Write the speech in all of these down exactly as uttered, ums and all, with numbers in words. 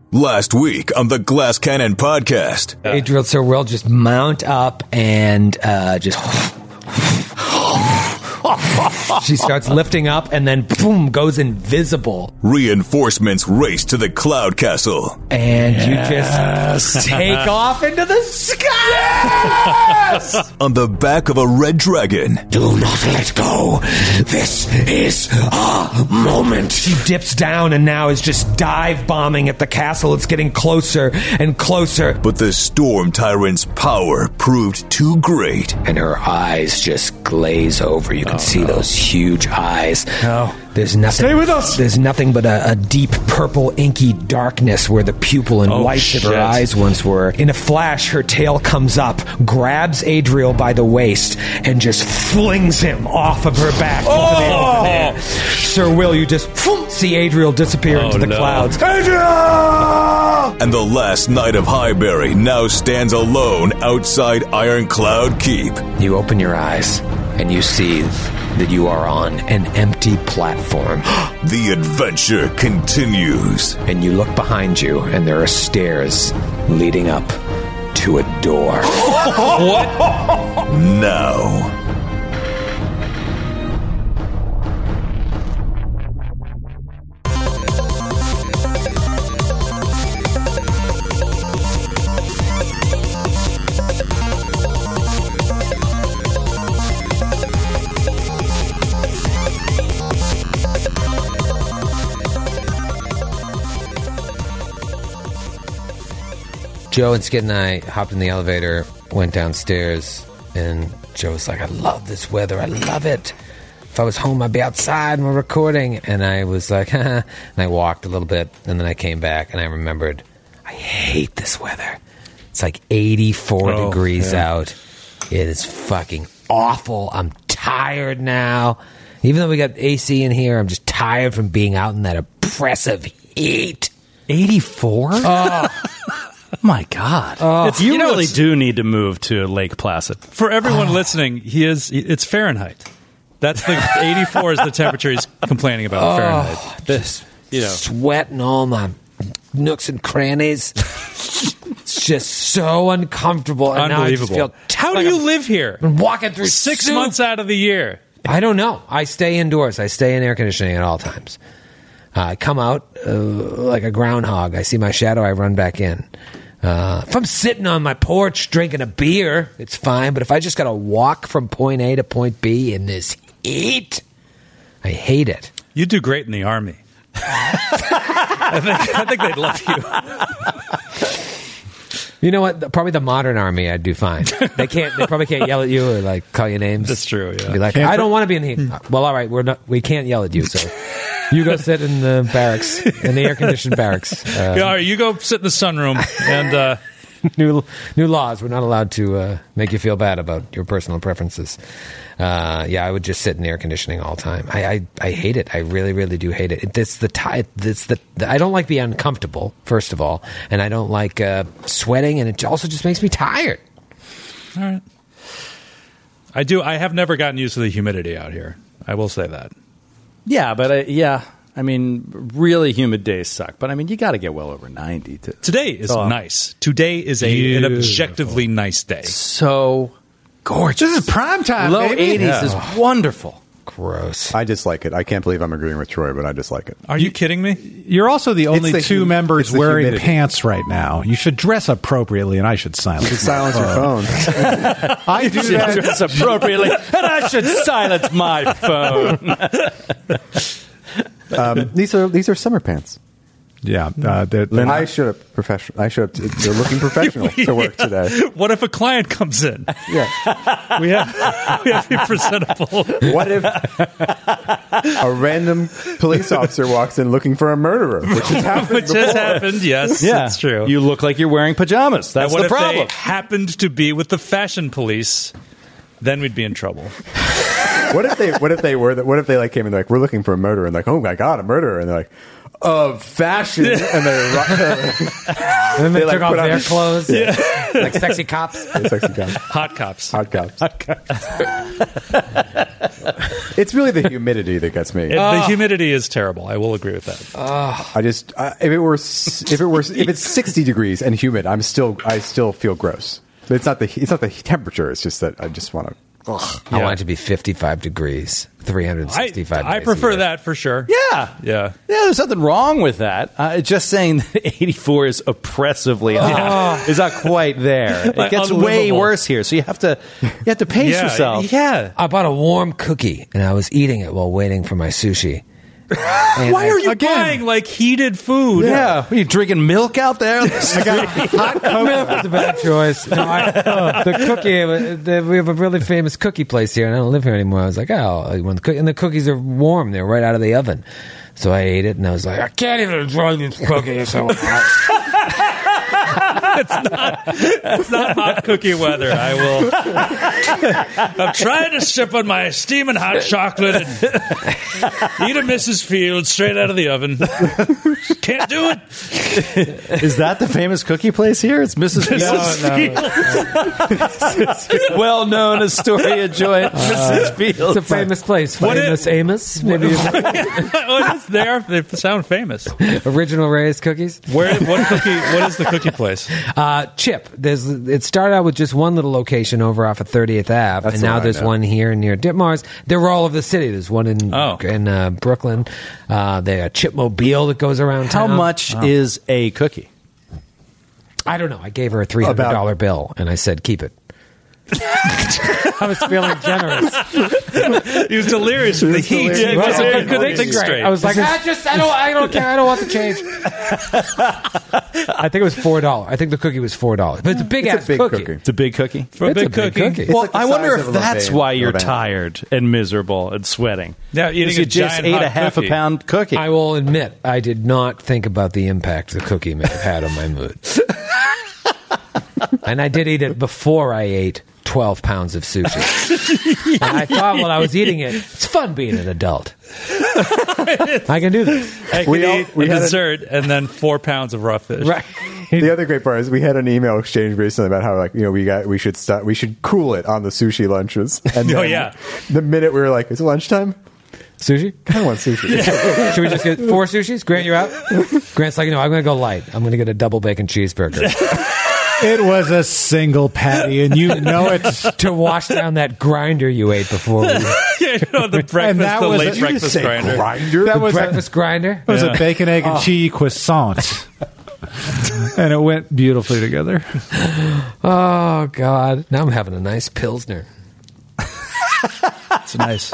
Last week on the Glass Cannon podcast. Adriel so will just mount up and uh, just... She starts lifting up and then boom, goes invisible. Reinforcements race to the Cloud Castle. And yes. you just take off into the sky! Yes! On the back of a red dragon. Do not let go. This is a moment. She dips down and now is just dive bombing at the castle. It's getting closer and closer. But the Storm Tyrant's power proved too great. And her eyes just glaze over. You can oh, see no. those huge eyes. No. There's nothing. Stay with us. There's nothing but a, a deep purple, inky darkness where the pupil and oh, whites shit. of her eyes once were. In a flash, her tail comes up, grabs Adriel by the waist, and just flings him off of her back oh. into the open air. Sir Will, you just see Adriel disappear oh, into the no. clouds. Adriel! And the last knight of Highbury now stands alone outside Ironcloud Keep. You open your eyes, and you see that you are on an empty platform. The adventure continues. And you look behind you, and there are stairs leading up to a door. What? Now. Joe and Skid and I hopped in the elevator, went downstairs, and Joe was like, I love this weather. I love it. If I was home, I'd be outside and we're recording. And I was like, haha. And I walked a little bit, and then I came back, and I remembered, I hate this weather. It's like eighty-four oh, degrees yeah. out. It is fucking awful. I'm tired now. Even though we got A C in here, I'm just tired from being out in that oppressive heat. eighty-four? Oh. My God. Oh, it's, you, you really do need to move to Lake Placid. For everyone oh. listening, he is it's Fahrenheit. That's the eighty-four is the temperature he's complaining about. Oh, Fahrenheit. This, you know, sweating all my nooks and crannies. It's just so uncomfortable. And Unbelievable. Now I just feel How like do you I'm, live here? I'm walking through six soup. months out of the year. I don't know. I stay indoors. I stay in air conditioning at all times. Uh, I come out uh, like a groundhog. I see my shadow. I run back in. Uh, if I'm sitting on my porch drinking a beer, it's fine. But if I just got to walk from point A to point B in this heat, I hate it. You do great in the Army. I think I think they'd love you. You know what? Probably the modern army, I'd do fine. They can't. They probably can't yell at you or like call you names. That's true. Yeah. Be like, can't I don't want to be in the heat. Well, all right, we're not. We can't yell at you. So you go sit in the barracks, in the air conditioned barracks. Uh, yeah, all right, you go sit in the sunroom and. Uh, new new laws. We're not allowed to uh, make you feel bad about your personal preferences. Uh, yeah, I would just sit in air conditioning all the time. I, I, I hate it. I really, really do hate it. It's the tie. It's the, the. I don't like being uncomfortable. First of all, and I don't like uh, sweating, and it also just makes me tired. All right. I do. I have never gotten used to the humidity out here. I will say that. Yeah, but I, yeah. I mean, really humid days suck. But, I mean, you got to get well over ninety. To, Today is oh, nice. Today is a, an objectively nice day. So gorgeous. This is prime time, Low baby. eighties Yeah. is wonderful. Gross. I dislike it. I can't believe I'm agreeing with Troy, but I dislike it. Are you kidding me? You're also the only the two hum- members the wearing humidity. pants right now. You should dress appropriately, and I should silence. You silence your phone. I do You that. dress appropriately, and I should silence my phone. um, these are these are summer pants. Yeah, uh, they're, they're I showed up professional. I showed up. To, they're looking professional to work today. What if a client comes in? Yeah, we have we have to be presentable. What if a random police officer walks in looking for a murderer, which has happened Which before. has happened, yes. Yeah, that's true. You look like you're wearing pajamas. That's and what the if problem. they happened to be with the fashion police? Then we'd be in trouble. What if they? What if they were? What if they like came in like, we're looking for a murderer, and like, oh my god, a murderer, and they're like, of fashion, and they And then they, They, took like, off put on- their clothes, Yeah. like sexy cops. sexy cops, Hot cops. hot cops. It's really the humidity that gets me. It- The humidity is terrible. I will agree with that. I just I, if it were s- if it were if it's sixty degrees and humid, I'm still I still feel gross. But it's not the it's not the temperature. It's just that I just want to. I Yeah. want it to be fifty-five degrees, three hundred I, sixty-five I days a prefer year. that for sure. Yeah. Yeah. Yeah, there's nothing wrong with that. Uh, just saying that eighty-four is oppressively hot is not quite there. It Like, gets way unlivable. worse here, so you have to you have to pace Yeah. yourself. Yeah. I bought a warm cookie, and I was eating it while waiting for my sushi. And Why I- are you Again. buying like heated food? Yeah, are you drinking milk out there? I got hot Milk cocoa. was a bad choice. No, I, the cookie, uh, the, we have a really famous cookie place here, and I don't live here anymore. I was like, oh, I want the cook- and the cookies are warm; they're right out of the oven. So I ate it, and I was like, I can't even enjoy these cookies. So It's not hot cookie weather. I will. I'm trying to sip on my steaming hot chocolate and eat a Missus Field straight out of the oven. Can't do it. Is that the famous cookie place here? It's Missus Fields. Well known Astoria joint, Missus Fields. it's a famous place. What Famous Amos, maybe Oh, it's there. They sound famous. original Ray's cookies. Where? What cookie? What is the cookie place? Uh, Chip. There's. It started out with just one little location over off of thirtieth Ave, That's and the now one I there's know. one here near Ditmars. They're all over the city. There's one in Oh. in uh, Brooklyn. Uh, they got Chipmobile that goes around How town. much is a cookie? I don't know. I gave her a three hundred dollar bill, and I said, "Keep it." I was feeling generous. He was delirious with the heat. delirious. He Well, wasn't I getting couldn't things think straight. straight. I was like, I just, I don't, I don't care. I don't want the change. I think it was four dollars. I think the cookie was four dollars, but it's a big It's a ass big cookie. cookie. It's a big cookie. For a It's big a big cookie. cookie. It's Well, like the I wonder size if of a that's Levain- why you're Levain. tired and miserable and sweating. Yeah, eating Because a you just giant ate hot a half cookie. a pound cookie. I will admit, I did not think about the impact the cookie may have had on my mood. And I did eat it before I ate twelve pounds of sushi. And I thought while I was eating it, it's fun being an adult. I can do this. I could We all- eat we a had a- dessert and then four pounds of raw fish. Right. The other great part is we had an email exchange recently about how like you know we got we should stop we should cool it on the sushi lunches. And Oh, then yeah. the minute we were like, is it lunchtime? Sushi? I want sushi. Should we just get four sushis? Grant, you're out? Grant's like, no, I'm going to go light. I'm going to get a double bacon cheeseburger. It was a single patty, and you know it. to wash down that grinder you ate before we... Yeah, you know, the breakfast, that the was late a- breakfast grinder. Grinder. That was a, breakfast grinder? it was Yeah. a bacon, egg, and cheese croissant, and it went beautifully together. Oh, God. Now I'm having a nice Pilsner. It's nice.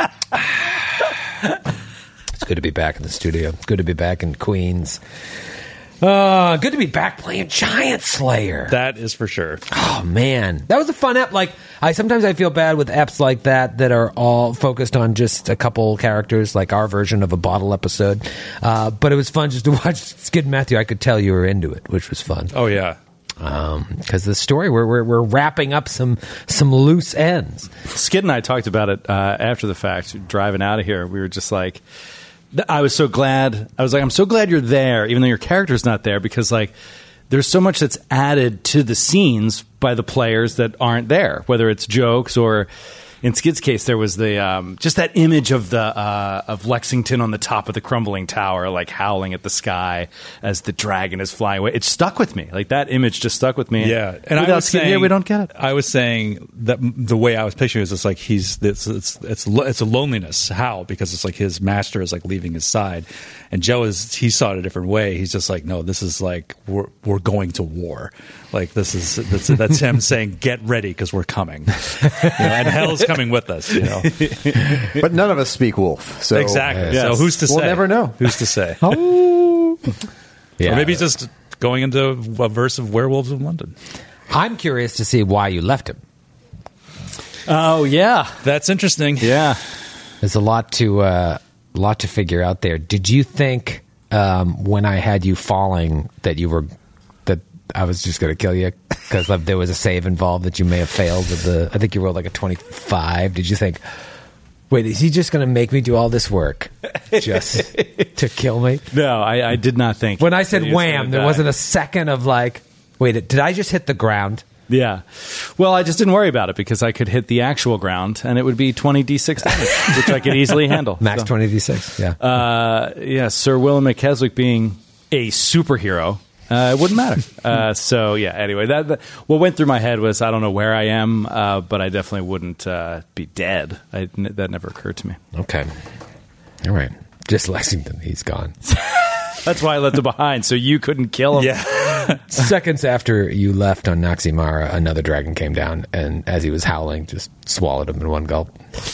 It's good to be back in the studio. It's good to be back in Queens. Uh, good to be back playing Giant Slayer. That is for sure. Oh man, that was a fun app. Like I sometimes I feel bad with apps like that that are all focused on just a couple characters, like our version of a bottle episode. Uh, but it was fun just to watch Skid Matthew. I could tell you were into it, which was fun. Oh yeah. Because the story we're, we're we're wrapping up some some loose ends. Skid and I talked about it uh, after the fact, driving out of here. We were just like, I was so glad. I was like, I'm so glad you're there, even though your character's not there, because like there's so much that's added to the scenes by the players that aren't there, whether it's jokes or. In Skid's case, there was the um, just that image of the uh, of Lexington on the top of the crumbling tower, like howling at the sky as the dragon is flying away. It stuck with me. Like that image just stuck with me. Yeah, and I Without was Skid saying here, we don't get it. I was saying that the way I was picturing it is it's like he's it's it's it's lo- it's a loneliness. How? Because it's like his master is like leaving his side, and Joe is he saw it a different way. He's just like, no, this is like we're we're going to war. Like this is that's, that's him saying, get ready because we're coming, you know, and hell's coming with us. You know, But none of us speak wolf. So exactly. Yes. So who's to We'll say? never know. Who's to say? Yeah. Or maybe he's just going into a verse of Werewolves of London. I'm curious to see why you left him. Oh yeah, That's interesting. yeah. There's a lot to uh, lot to figure out there. Did you think um, when I had you falling that you were that I was just going to kill you because there was a save involved that you may have failed with the? I think you rolled like a twenty-five. Did you think? Wait, is he just going to make me do all this work just to kill me? No, I, I did not think. When I said that he was wham, gonna there die. wasn't a second of like, wait, did I just hit the ground? Yeah. Well, I just didn't worry about it because I could hit the actual ground and it would be twenty d six damage, which I could easily handle. Max So, twenty d six, yeah. Uh, yeah, Sir Willem McKeswick being a superhero, uh, it wouldn't matter. Uh, so, yeah, anyway, that, that what went through my head was I don't know where I am, uh, but I definitely wouldn't uh, be dead. I, n- that never occurred to me. Okay. All right. Just Lexington, he's gone. That's why I left him behind, so you couldn't kill him. Yeah. Seconds after you left on Noximara, another dragon came down, and as he was howling, just swallowed him in one gulp.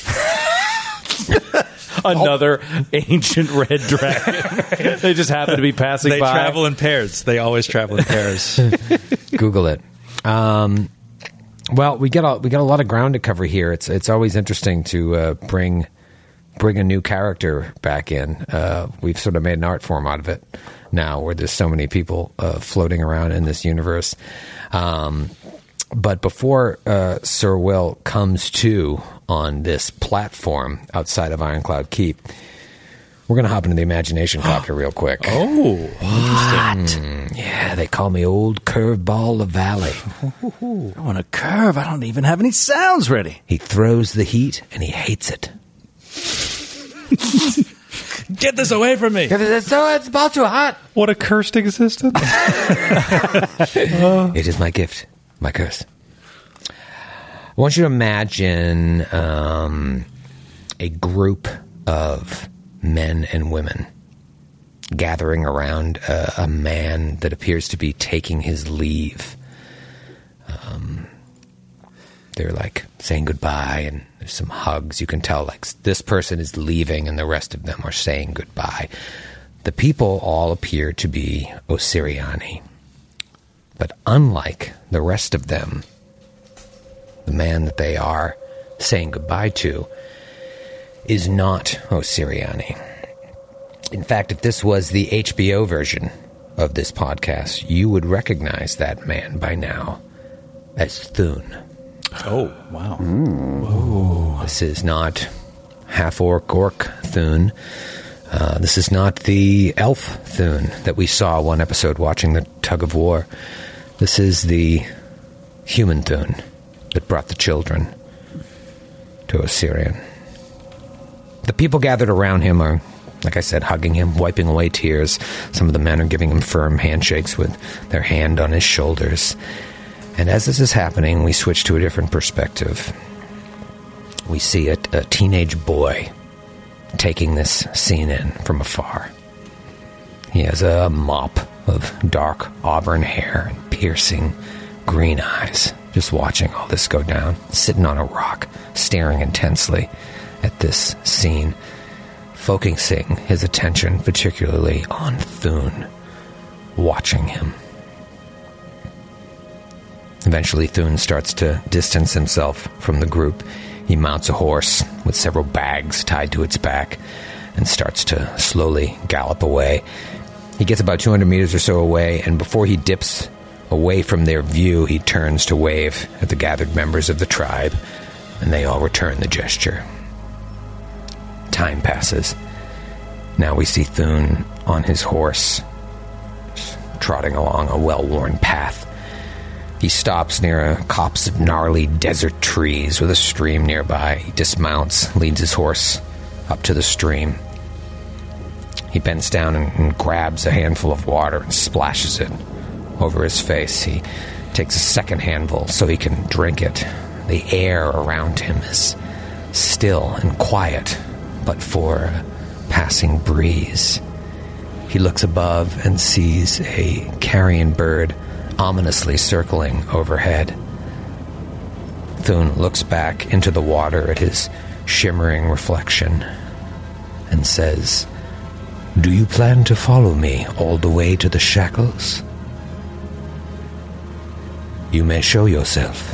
Another ancient red dragon. They just happen to be passing They by. travel in pairs. They always travel in pairs. Google it. Um, well, we got a, we got a lot of ground to cover here. It's it's always interesting to uh, bring bring a new character back in. Uh, we've sort of made an art form out of it now, where there's so many people uh, floating around in this universe. Um, but before uh, Sir Will comes to on this platform outside of Ironcloud Keep, we're going to hop into the imagination copter real quick. Oh, interesting. Mm, yeah, they call me Old Curveball the Valley. I want a curve. I don't even have any sounds ready. He throws the heat, and he hates it. Get this away from me. So it's about too hot. What a cursed existence. It is my gift, my curse. I want you to imagine um, a group of men and women gathering around a, a man that appears to be taking his leave. Um, they're like saying goodbye, and there's some hugs. You can tell like this person is leaving and the rest of them are saying goodbye. The people all appear to be Osiriani. But unlike the rest of them, the man that they are saying goodbye to is not Osiriani. In fact, if this was the H B O version of this podcast, you would recognize that man by now as Thune. Oh, wow. This is not half-orc orc Thune. Uh, this is not the elf Thune that we saw one episode watching the Tug of War. This is the human Thune that brought the children to Osirian. The people gathered around him are, like I said, hugging him, wiping away tears. Some of the men are giving him firm handshakes with their hand on his shoulders. And as this is happening, we switch to a different perspective. We see a, a teenage boy taking this scene in from afar. He has a mop of dark auburn hair and piercing green eyes, just watching all this go down, sitting on a rock, staring intensely at this scene, focusing his attention particularly on Thune, watching him. Eventually, Thune starts to distance himself from the group. He mounts a horse with several bags tied to its back and starts to slowly gallop away. He gets about two hundred meters or so away, and before he dips away from their view, he turns to wave at the gathered members of the tribe, and they all return the gesture. Time passes. Now we see Thune on his horse, trotting along a well-worn path. He stops near a copse of gnarly desert trees with a stream nearby. He dismounts, leads his horse up to the stream. He bends down and, and grabs a handful of water and splashes it over his face. He takes a second handful so he can drink it. The air around him is still and quiet, but for a passing breeze. He looks above and sees a carrion bird ominously circling overhead. Thune looks back into the water at his shimmering reflection and says, "Do you plan to follow me all the way to the shackles? You may show yourself."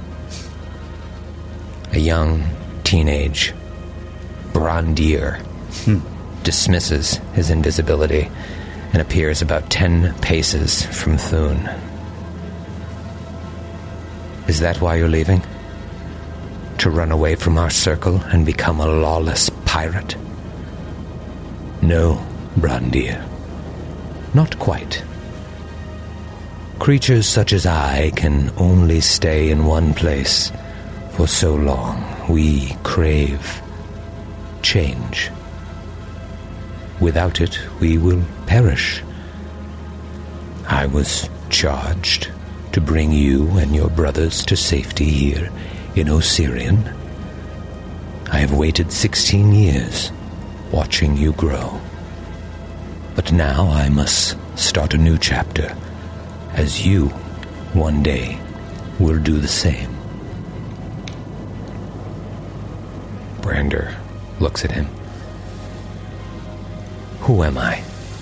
A young teenage Brandir hmm. dismisses his invisibility and appears about ten paces from Thune. "Is that why you're leaving? To run away from our circle and become a lawless pirate?" "No, Brandir. Not quite. Creatures such as I can only stay in one place for so long. We crave change. Without it, we will perish. I was charged to bring you and your brothers to safety here in Osirian. I have waited sixteen years, watching you grow. But now I must start a new chapter, as you, one day, will do the same. Brander looks at him. Who am I?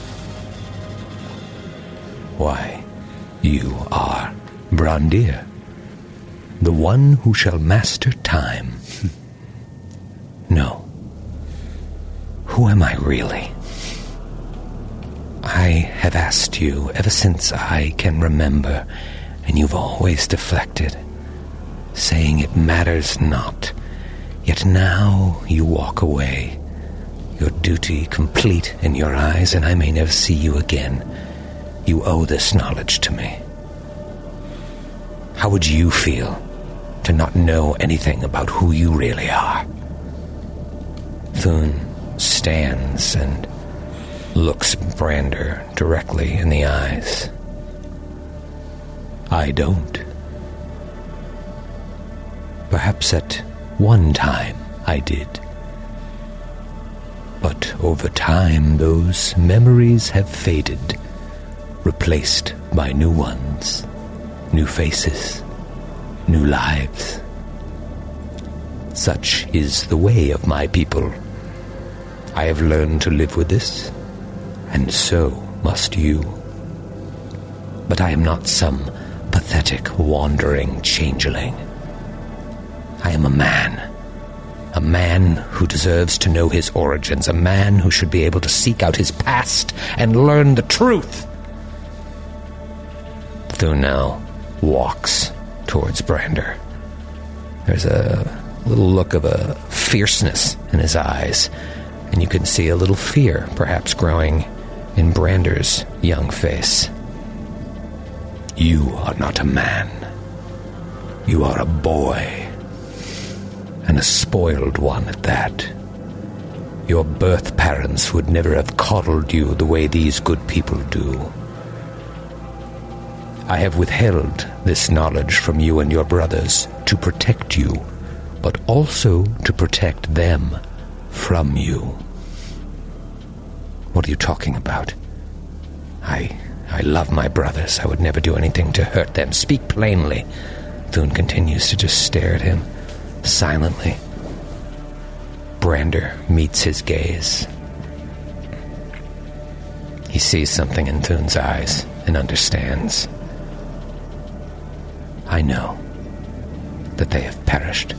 Why, you are Brandir, the one who shall master time. No. Who am I really? I have asked you ever since I can remember, and you've always deflected, saying it matters not. Yet now you walk away, your duty complete in your eyes, and I may never see you again. You owe this knowledge to me. How would you feel to not know anything about who you really are? Thun stands and looks Brander directly in the eyes. I don't. Perhaps at one time I did. But over time those memories have faded, replaced by new ones, new faces, new lives. Such is the way of my people. I have learned to live with this, and so must you. But I am not some pathetic, wandering changeling. I am a man. A man who deserves to know his origins. A man who should be able to seek out his past and learn the truth. Thun now walks towards Brander. There's a little look of a fierceness in his eyes, and you can see a little fear perhaps growing in Brander's young face. You are not a man. You are a boy, and a spoiled one at that. Your birth parents would never have coddled you the way these good people do. I have withheld this knowledge from you and your brothers to protect you, but also to protect them from you. What are you talking about? I I love my brothers. I would never do anything to hurt them. Speak plainly. Thun continues to just stare at him, silently. Brander meets his gaze. He sees something in Thun's eyes and understands. I know that they have perished.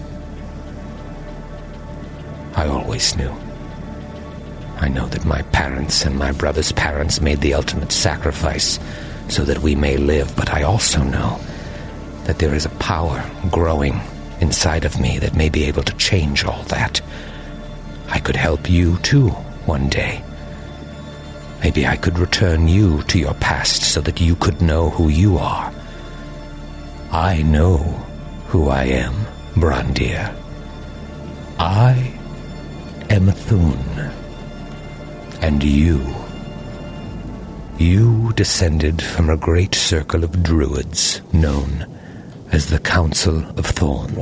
I always knew. I know that my parents and my brother's parents made the ultimate sacrifice so that we may live, but I also know that there is a power growing inside of me that may be able to change all that. I could help you too one day. Maybe I could return you to your past so that you could know who you are. I know who I am, Brandir. I am Thun. And you, you descended from a great circle of druids known as the Council of Thorns.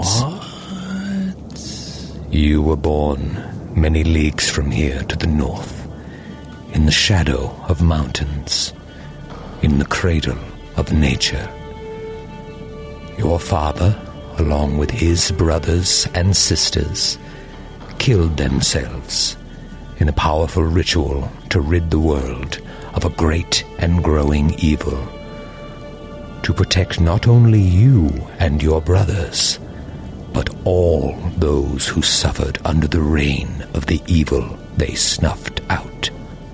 What? You were born many leagues from here to the north, in the shadow of mountains, in the cradle of nature. Your father, along with his brothers and sisters, killed themselves in a powerful ritual to rid the world of a great and growing evil, to protect not only you and your brothers, but all those who suffered under the reign of the evil they snuffed out.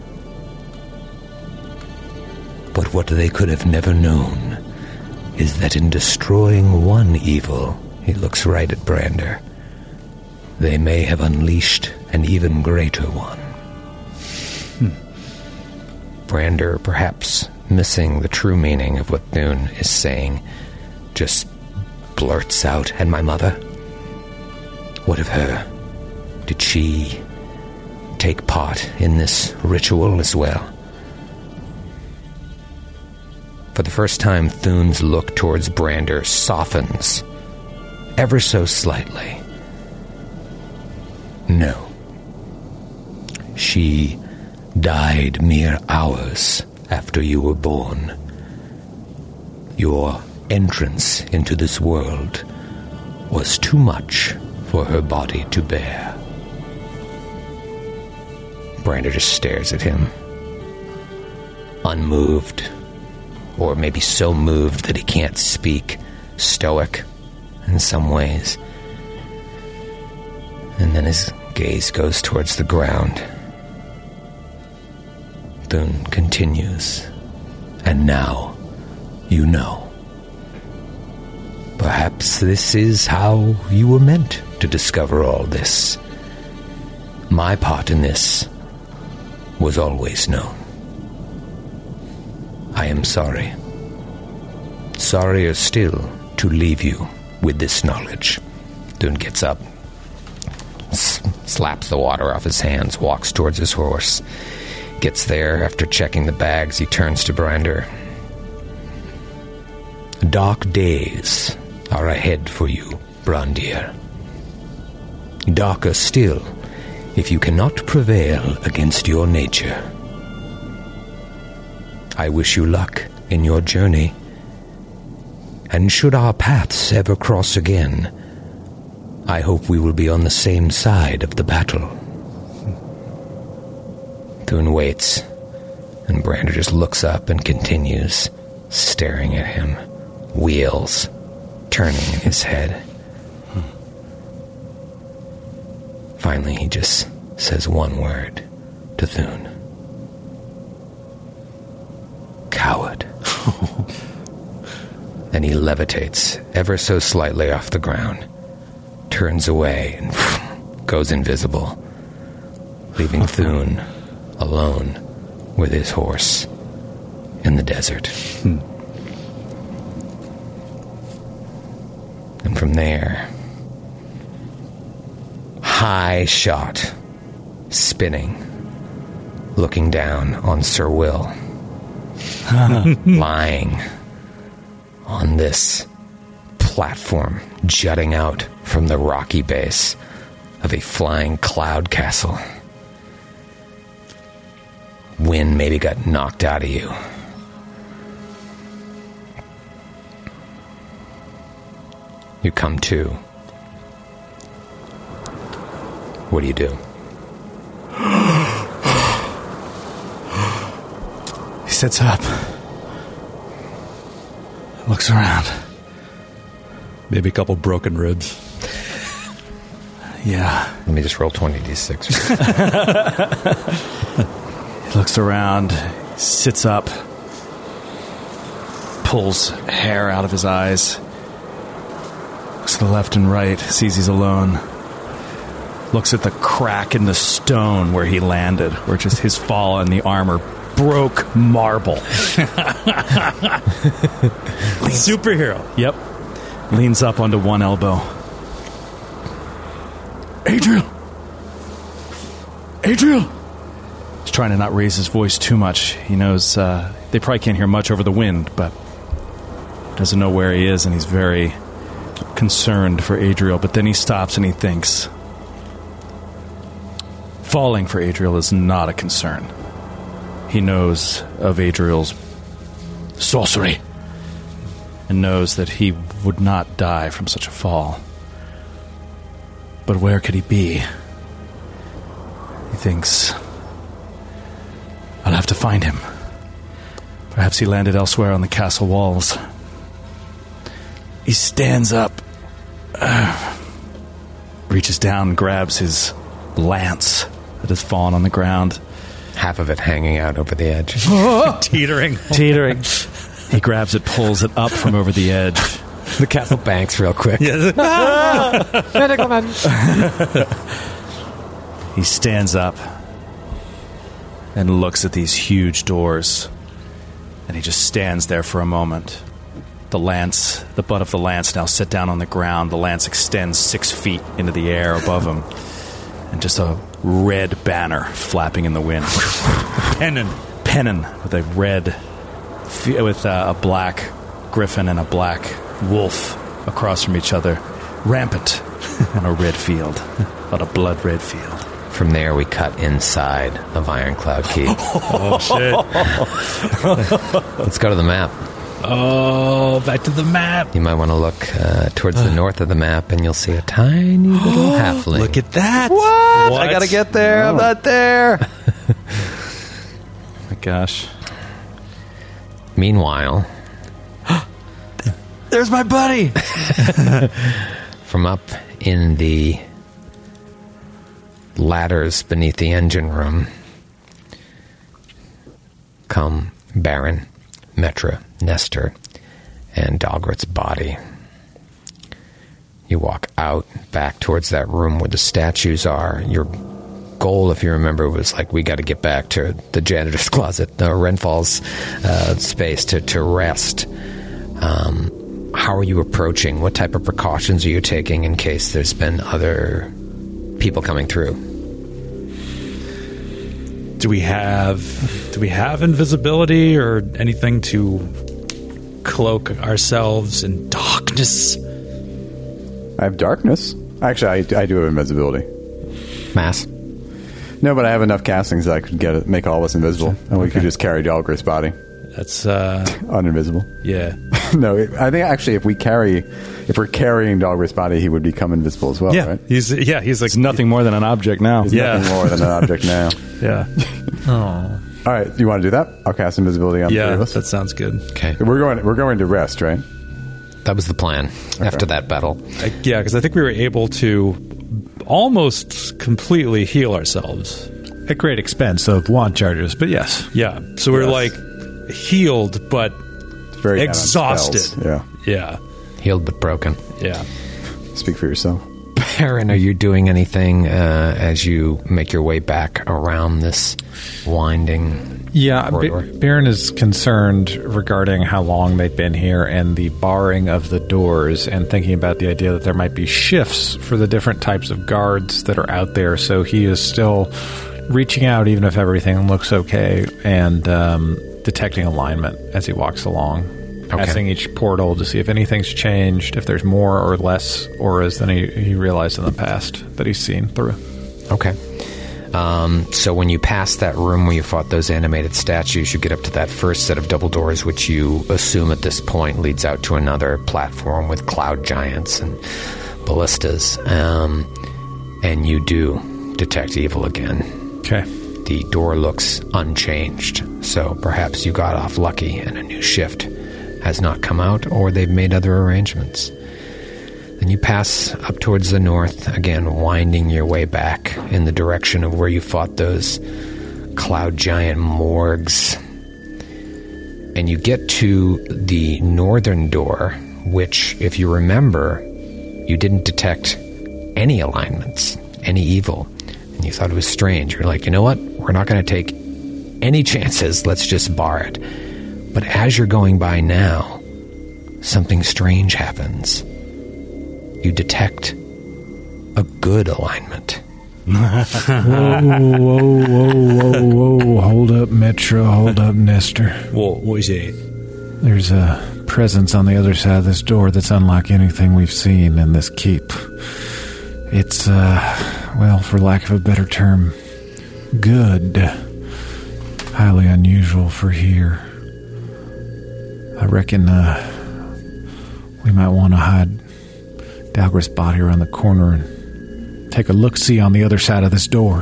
But what they could have never known is that in destroying one evil, he looks right at Brander, they may have unleashed an even greater one. Hmm. Brander perhaps missing the true meaning of what Thune is saying, just blurts out, "And my mother? What of her? Did she take part in this ritual as well?" For the first time, Thune's look towards Brander softens, ever so slightly. "No. She died mere hours after you were born. Your entrance into this world was too much for her body to bear." Brander just stares at him, unmoved, or maybe so moved that he can't speak, stoic in some ways. And then his gaze goes towards the ground. Thune continues, "And now you know. Perhaps this is how you were meant to discover all this. My part in this was always known. I am sorry. Sorrier still to leave you with this knowledge." Thune gets up, s- slaps the water off his hands, walks towards his horse. Gets there, after checking the bags, he turns to Brander. "Dark days are ahead for you, Brandir. Darker still if you cannot prevail against your nature. I wish you luck in your journey, and should our paths ever cross again, I hope we will be on the same side of the battle." Thune waits, and Brander just looks up and continues staring at him, wheels turning in his head. Finally, he just says one word to Thune. "Coward." Then he levitates ever so slightly off the ground, turns away, and goes invisible, leaving Thune alone with his horse in the desert. Hmm. And from there, high shot, spinning, looking down on Sir Will, lying on this platform jutting out from the rocky base of a flying cloud castle. Wind maybe got knocked out of you. You come to. What do you do? He sits up, looks around. Maybe a couple broken ribs. Yeah. Let me just roll twenty d six. He looks around, sits up, pulls hair out of his eyes, looks to the left and right, sees he's alone, looks at the crack in the stone where he landed, where just his fall and the armor broke marble. Superhero. Yep. Leans up onto one elbow. Adriel! Adriel! He's trying to not raise his voice too much. He knows uh, they probably can't hear much over the wind, but doesn't know where he is, and he's very concerned for Adriel. But then he stops and he thinks. Falling for Adriel is not a concern. He knows of Adriel's sorcery and knows that he would not die from such a fall. But where could he be? He thinks, I'll have to find him. Perhaps he landed elsewhere on the castle walls. He stands up, uh, reaches down, grabs his lance that has fallen on the ground. Half of it hanging out over the edge. Teetering. Teetering. He grabs it, pulls it up from over the edge. The castle banks real quick. Medical man. He stands up and looks at these huge doors And he just stands there for a moment. The lance, the butt of the lance now set down on the ground. The lance extends six feet into the air above him. And just a red banner flapping in the wind. Pennon. Pennon with a red, with a black griffin and a black wolf across from each other. Rampant on a red field. On a blood-red field. From there, we cut inside of Ironclad Keep. Oh, shit. Let's go to the map. Oh, back to the map. You might want to look uh, towards the north of the map, and you'll see a tiny little halfling. Look at that. What? What? I gotta get there. I'm not there. My gosh. Meanwhile, there's my buddy. from up in the ladders beneath the engine room come Baron, Metra, Nestor, and Dalgrith's body. You walk out back towards that room where the statues are. Your goal, if you remember, was like, we got to get back to the janitor's closet, the Renfall's uh, space to, to rest. Um, how are you approaching? What type of precautions are you taking in case there's been other people coming through? Do we have do we have invisibility or anything to cloak ourselves in darkness? I have darkness. Actually, I, I do have invisibility. Mass? No, but I have enough castings that I could get it, make all of us invisible, and we Okay. could just carry Dalgrith's body That's uh uninvisible. yeah. No, it, I think actually, if we carry, if we're carrying Dalgrith's body, he would become invisible as well. Yeah. Right? He's yeah, he's like It's nothing more than an object now. He's Yeah. nothing more than an object now. Yeah. Oh. All right, do you want to do that? I'll cast invisibility on the three Yeah, of us. that sounds good. Okay. We're going. We're going to rest, right? That was the plan after that battle. I, yeah, because I think we were able to almost completely heal ourselves. At great expense of wand charges, but yes. Yeah. So we're Yes. like healed but It's very down on exhausted. spells. Yeah. Yeah. Healed but broken. Yeah. Speak for yourself. Baron, are you doing anything uh, as you make your way back around this winding Yeah, corridor? B- Baron is concerned regarding how long they've been here and the barring of the doors, and thinking about the idea that there might be shifts for the different types of guards that are out there. So he is still reaching out, even if everything looks okay, and um, detecting alignment as he walks along. Okay. Passing each portal to see if anything's changed, if there's more or less auras than he, he realized in the past that he's seen through. Okay. Um, so when you pass that room where you fought those animated statues, you get up to that first set of double doors, which you assume at this point leads out to another platform with cloud giants and ballistas. Um, and you do detect evil again. Okay. The door looks unchanged, so perhaps you got off lucky and a new shift has not come out, or they've made other arrangements. Then you pass up towards the north, again winding your way back in the direction of where you fought those cloud giant morgues. And you get to the northern door, which, if you remember, you didn't detect any alignments, any evil. And you thought it was strange. You're like, you know what? We're not going to take any chances. Let's just bar it. But as you're going by now, something strange happens. You detect a good alignment. Whoa, whoa, whoa, whoa, whoa. Hold up, Metro. Hold up, Nestor. What was it? There's a presence on the other side of this door that's unlike anything we've seen in this keep. It's, uh, well, for lack of a better term, good. Highly unusual for here. I reckon, uh, we might want to hide Dalgrith's body around the corner and take a look-see on the other side of this door.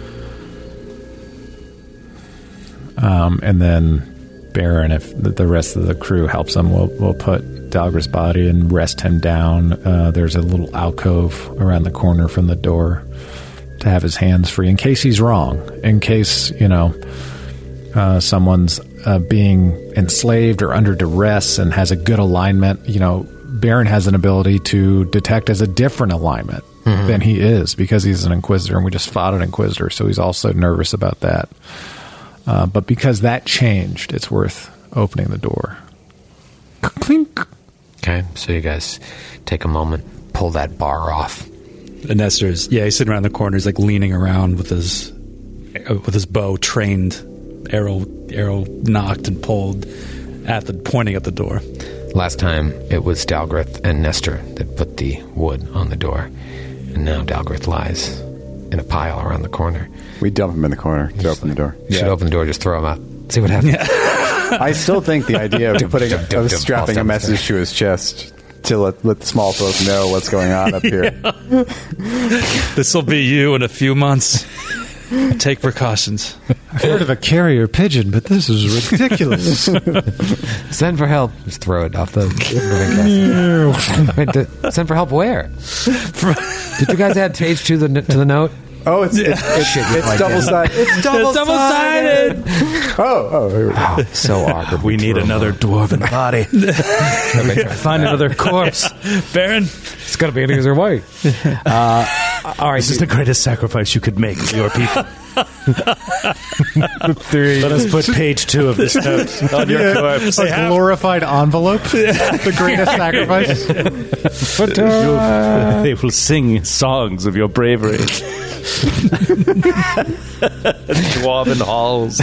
Um, and then Baron, if the the rest of the crew helps him, we'll, we'll put Dalgrith's body and rest him down. Uh, there's a little alcove around the corner from the door to have his hands free in case he's wrong, in case, you know, uh, someone's uh, being enslaved or under duress and has a good alignment. You know, Baron has an ability to detect as a different alignment mm-hmm. than he is because he's an Inquisitor, and we just fought an Inquisitor, so he's also nervous about that. Uh, but because that changed, it's worth opening the door. Clink. Okay, so you guys take a moment, pull that bar off. And Nestor's, yeah, he's sitting around the corner. He's like leaning around with his uh, with his bow trained, arrow arrow knocked and pulled at the pointing at the door. Last time it was Dalgrith and Nestor that put the wood on the door, and now Dalgrith lies in a pile around the corner. We dump him in the corner to open the door. You should Yeah. open the door, just throw him out, see what happens. I still think the idea of putting dum, dum, of dum, strapping falls a down the message to his chest to let, let the small folk know what's going on up here. This will be you in a few months. Take precautions. I've heard of a carrier pigeon, but this is ridiculous. Send for help. Just throw it off the moving cast. Wait, the, send for help where? Did you guys add page to the to the note? Oh, it's it's, it's, Shit, it's like double sided. It's double sided. Oh, oh, here we go. Oh, so awkward. We need another dwarven body. Find another corpse. Baron, It's got to be an easier way. Uh, all right, This is the greatest sacrifice you could make for your people. Let us put page two of this note on your corpse. A glorified envelope. The greatest sacrifice. They will sing songs of your bravery. Dwarven halls.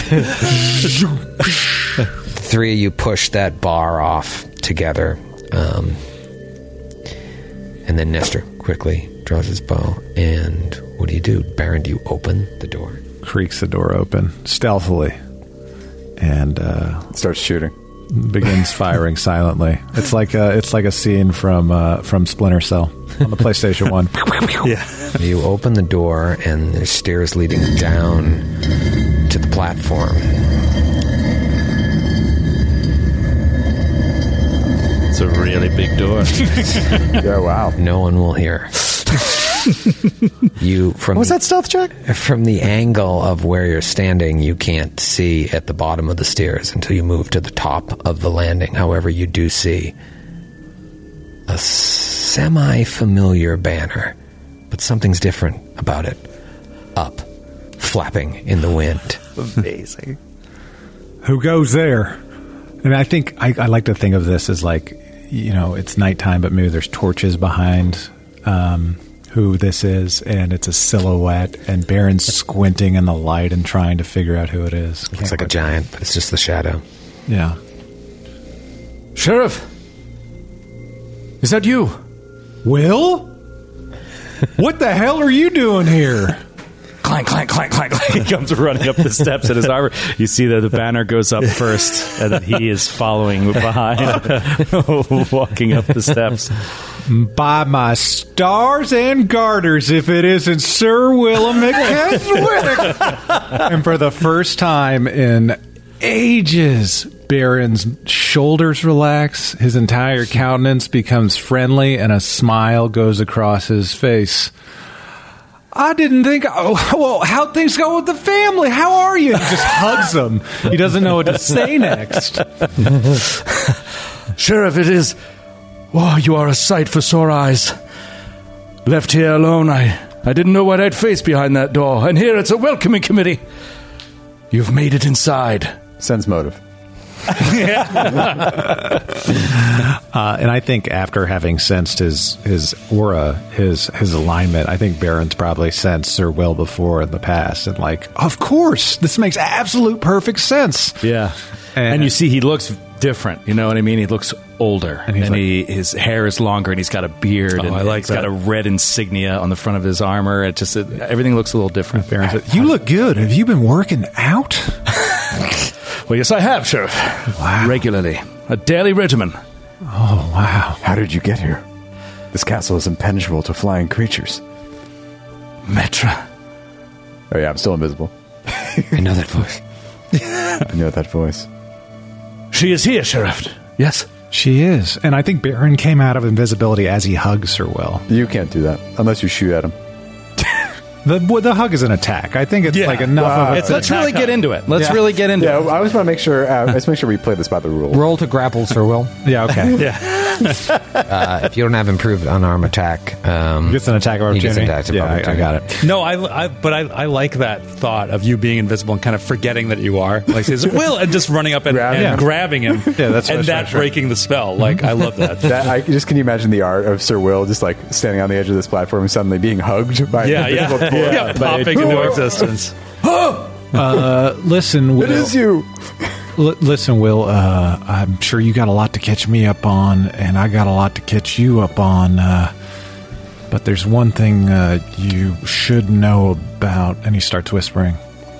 three of you push that bar off together, um, and then Nestor quickly draws his bow. And what do you do, Baron? Do you open the door? Creaks the door open stealthily and uh, Starts shooting. begins firing silently. It's like a, it's like a scene from uh, from Splinter Cell on the PlayStation One. You open the door, and there's stairs leading down to the platform. It's a really big door. Yeah, wow. No one will hear. You from What was the- that stealth check? From the angle of where you're standing, you can't see at the bottom of the stairs until you move to the top of the landing. However, you do see a semi-familiar banner, but something's different about it. Up, flapping in the wind. Amazing. Who goes there? And I think I, I like to think of this as like, you know, it's nighttime, but maybe there's torches behind um, who this is, and it's a silhouette, and Baron's squinting in the light and trying to figure out who it is. Looks like a giant, but it's just the shadow. Yeah. Sheriff, is that you? Will? What the hell are you doing here? Clank, clank, clank, clank, clank. He comes running up the steps in his armor. You see that the banner goes up first, and then he is following behind, walking up the steps. By my stars and garters, if it isn't Sir Willem McKeswick. And for the first time in ages, Baron's shoulders relax, his entire countenance becomes friendly, and a smile goes across his face. I didn't think. Oh, well, how'd things go with the family? How are you? He just hugs him. He doesn't know what to say next. Sheriff, it is. Wow, you are a sight for sore eyes. Left here alone, I, I didn't know what I'd face behind that door. And here it's a welcoming committee. You've made it inside. Sense motive. Uh, and I think after having sensed his his aura, his his alignment, I think Baron's probably sensed Sir Will before in the past, and like, of course, this makes absolute perfect sense. Yeah. And- And, you see he looks different, you know what I mean? He looks older. And And, he's like- he, his hair is longer, and he's got a beard. Oh, and I like he's got that. a red insignia on the front of his armor. It just it, everything looks a little different. Baron said, "You look good. Have you been working out?" Well, yes, I have, Sheriff. Wow. Regularly. A daily regimen. Oh wow! How did you get here? This castle is impenetrable to flying creatures. Metra. Oh yeah, I'm still invisible. I know that voice. I know that voice. She is here, Sheriff. Yes. She is, and I think Baron came out of invisibility as he hugs Sir Will. You can't do that unless you shoot at him. The the hug is an attack. I think it's Yeah. like enough Wow. of it. It's, let's really get into it. Let's Yeah. really get into Yeah, it. I always want to make sure. Uh, let's make sure we play this by the rules. Roll to grapple, Sir Will. Yeah, okay. Yeah. uh, if you don't have improved unarmed attack, um, Gets an attack of he gets opportunity. an attack of Yeah, I, I opportunity. got it. No, I, I but I, I like that thought of you being invisible and kind of forgetting that you are. Like, says, Will, and just running up and, Grab- and yeah. grabbing him. Yeah, that's what I and was trying that to show. breaking the spell. Like, I love that. That, I just can you imagine the art of Sir Will just like standing on the edge of this platform and suddenly being hugged by yeah, an yeah, invisible yeah, dwarf. yeah, popping into existence. Uh, listen, Will. It is you. L- listen, Will. Uh, I'm sure you got a lot to catch me up on, and I got a lot to catch you up on. Uh, but there's one thing uh, you should know about. And he starts whispering.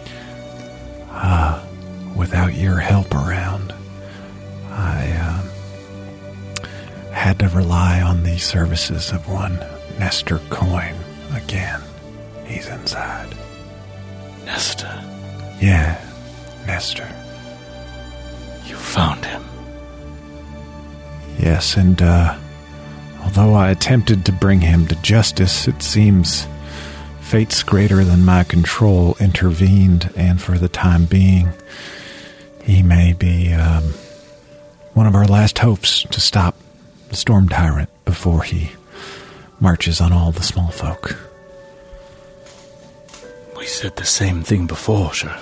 Uh, without your help around, I uh, had to rely on the services of one Nestor Coin again. He's inside. Nestor, Yeah, Nestor. you found him. Yes, and uh, although I attempted to bring him to justice, it seems fates greater than my control intervened, and for the time being, he may be um, one of our last hopes to stop the Storm Tyrant before he marches on all the small folk. We said the same thing before, Sheriff.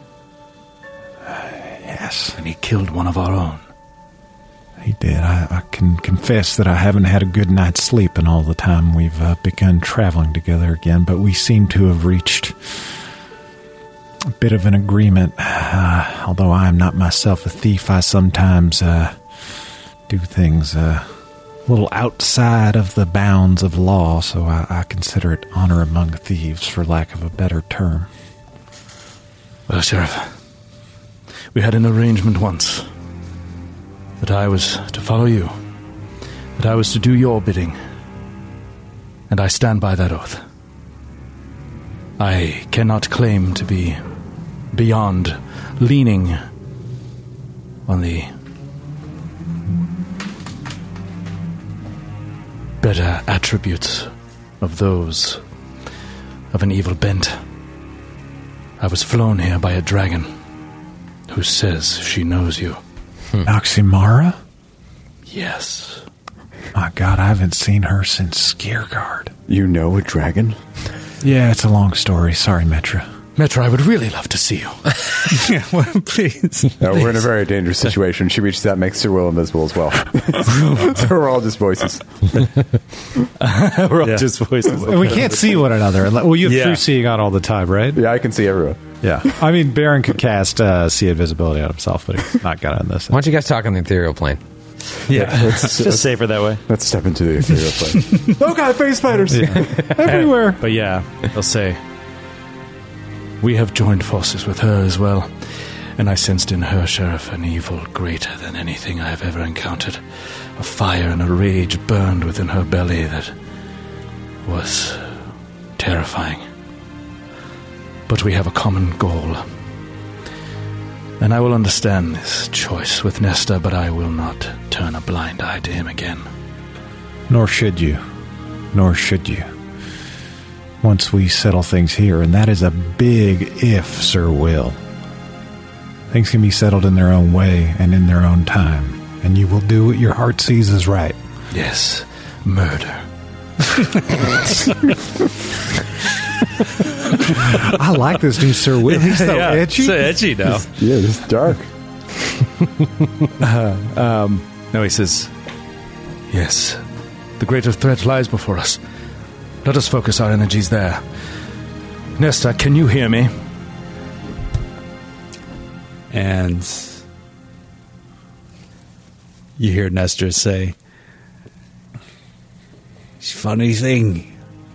Yes, And he killed one of our own. he did. I, I can confess that I haven't had a good night's sleep in all the time we've uh, begun traveling together again, but we seem to have reached a bit of an agreement. Uh, although I am not myself a thief, I sometimes uh, do things uh, a little outside of the bounds of law, so I, I consider it honor among thieves, for lack of a better term. Well, Sheriff, we had an arrangement once that I was to follow you, that I was to do your bidding, and I stand by that oath. I cannot claim to be beyond leaning on the better attributes of those of an evil bent. I was flown here by a dragon who says she knows you. Noximara? Yes. My God, I haven't seen her since Skiergard. You know a dragon? Yeah, it's a long story. Sorry, Metra. Metra, I would really love to see you. Yeah, well, please. No, we're in a very dangerous situation. She reaches out, makes Sir Will invisible as well. So we're all just voices. We're all Yeah. just voices. And we can't see one another. unless- Well, you have Yeah. true seeing on all the time, right? Yeah, I can see everyone. Yeah. I mean, Baron could cast uh, see invisibility on himself, but he's not got it on this. Why don't you guys talk on the ethereal plane? Yeah. Let's, Just safer that way. let's step into the ethereal plane. Oh god, face spiders! Everywhere. But yeah, they'll say, we have joined forces with her as well, and I sensed in her, Sheriff, an evil greater than anything I have ever encountered. A fire and a rage burned within her belly that was terrifying. But we have a common goal. And I will understand this choice with Nestor, but I will not turn a blind eye to him again. Nor should you. Nor should you. Once we settle things here, and that is a big if, Sir Will. Things can be settled in their own way and in their own time, and you will do what your heart sees as right. Yes, murder. I like this new Sir Will. He's so yeah. edgy. So edgy now. Yeah, it's dark. No, he says, yes, the greater threat lies before us. Let us focus our energies there. Nestor, can you hear me? And you hear Nestor say, "It's a funny thing.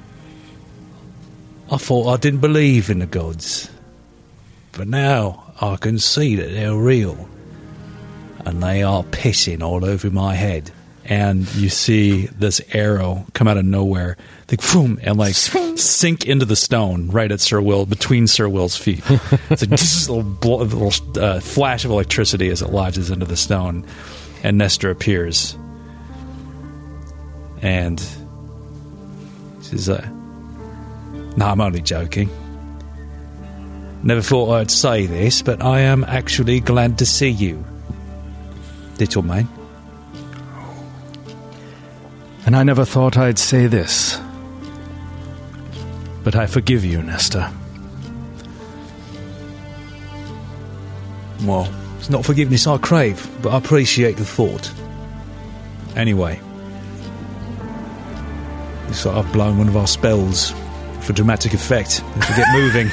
I thought I didn't believe in the gods, but now I can see that they're real, and they are pissing all over my head." And you see this arrow come out of nowhere, like boom, and like sink into the stone right at Sir Will, between Sir Will's feet. It's like this little, bl- little uh, flash of electricity as it lodges into the stone, and Nestor appears, and says, uh, "No, I'm only joking. Never thought I'd say this, but I am actually glad to see you, little man." And I never thought I'd say this, but I forgive you, Nestor. Well, it's not forgiveness I crave, but I appreciate the thought. Anyway, it's like I've blown one of our spells for dramatic effect. If we get moving.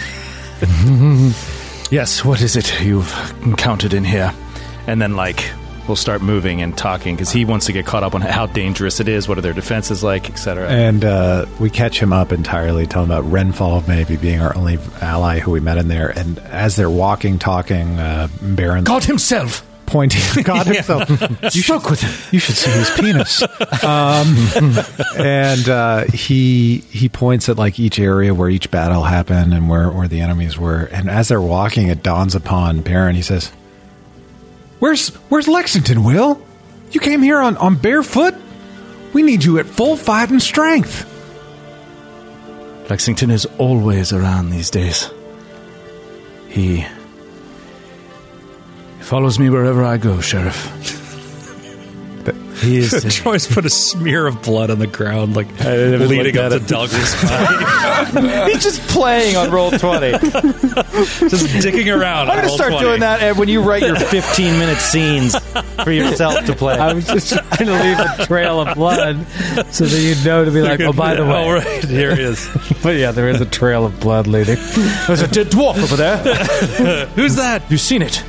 Yes, what is it you've encountered in here? And then, like, we'll start moving and talking, because he wants to get caught up on how dangerous it is, what are their defenses like, et cetera. And uh, we catch him up entirely, tell him about Renfall maybe being our only ally who we met in there. And as they're walking, talking, uh, Baron... God himself! Pointing... God himself. You shook with him. You should see his penis. um, and uh, he he points at like each area where each battle happened and where, where the enemies were. And as they're walking, it dawns upon Baron. He says, Where's Where's Lexington, Will? You came here on, on barefoot? We need you at full fighting strength. Lexington is always around these days. He... follows me wherever I go, Sheriff. He is. Troy's put a smear of blood on the ground, like leading like up to Douglas' body. He's just playing on Roll twenty. Just dicking around. I'm going to start twenty. doing that, Ed, when you write your fifteen-minute scenes for yourself to play. I was just trying to leave a trail of blood so that you'd know to be like, oh, by the way. Oh, right, here it is. But yeah, there is a trail of blood leading. There's a dead dwarf over there. Who's that? You've seen it.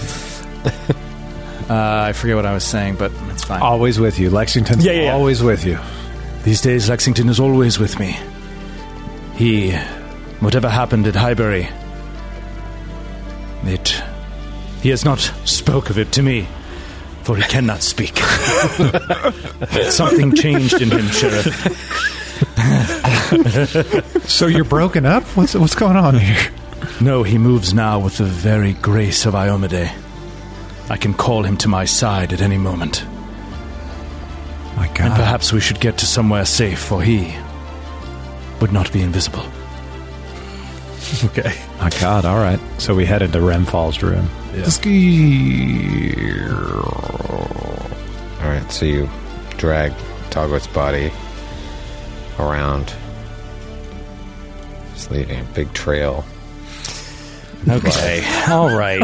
Uh, I forget what I was saying, but it's fine. Always with you. Lexington's Yeah, yeah, yeah. always with you. These days, Lexington is always with me. He, whatever happened at Highbury, it, he has not spoke of it to me, for he cannot speak. Something changed in him, Sheriff. So you're broken up? What's what's going on here? No, he moves now with the very grace of Iomade. I can call him to my side at any moment. My God. And perhaps we should get to somewhere safe, for he would not be invisible. Okay. My God, all right. So we head into Renfall's room. Yeah. All right, so you drag Togworth's body around, just leaving a big trail. Okay, all right.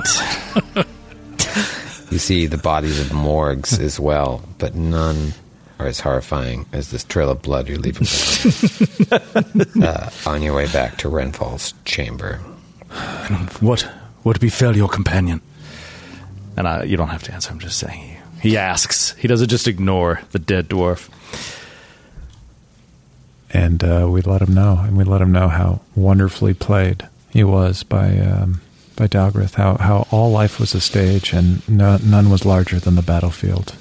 You see the bodies of morgues as well, but none are as horrifying as this trail of blood you're leaving behind, uh, on your way back to Renfall's chamber. And what what befell your companion? And I, you don't have to answer, I'm just saying. He, he asks. He doesn't just ignore the dead dwarf. And uh, we let him know, and we let him know how wonderfully played he was by um, by Dalgrith, how, how all life was a stage and no, none was larger than the battlefield.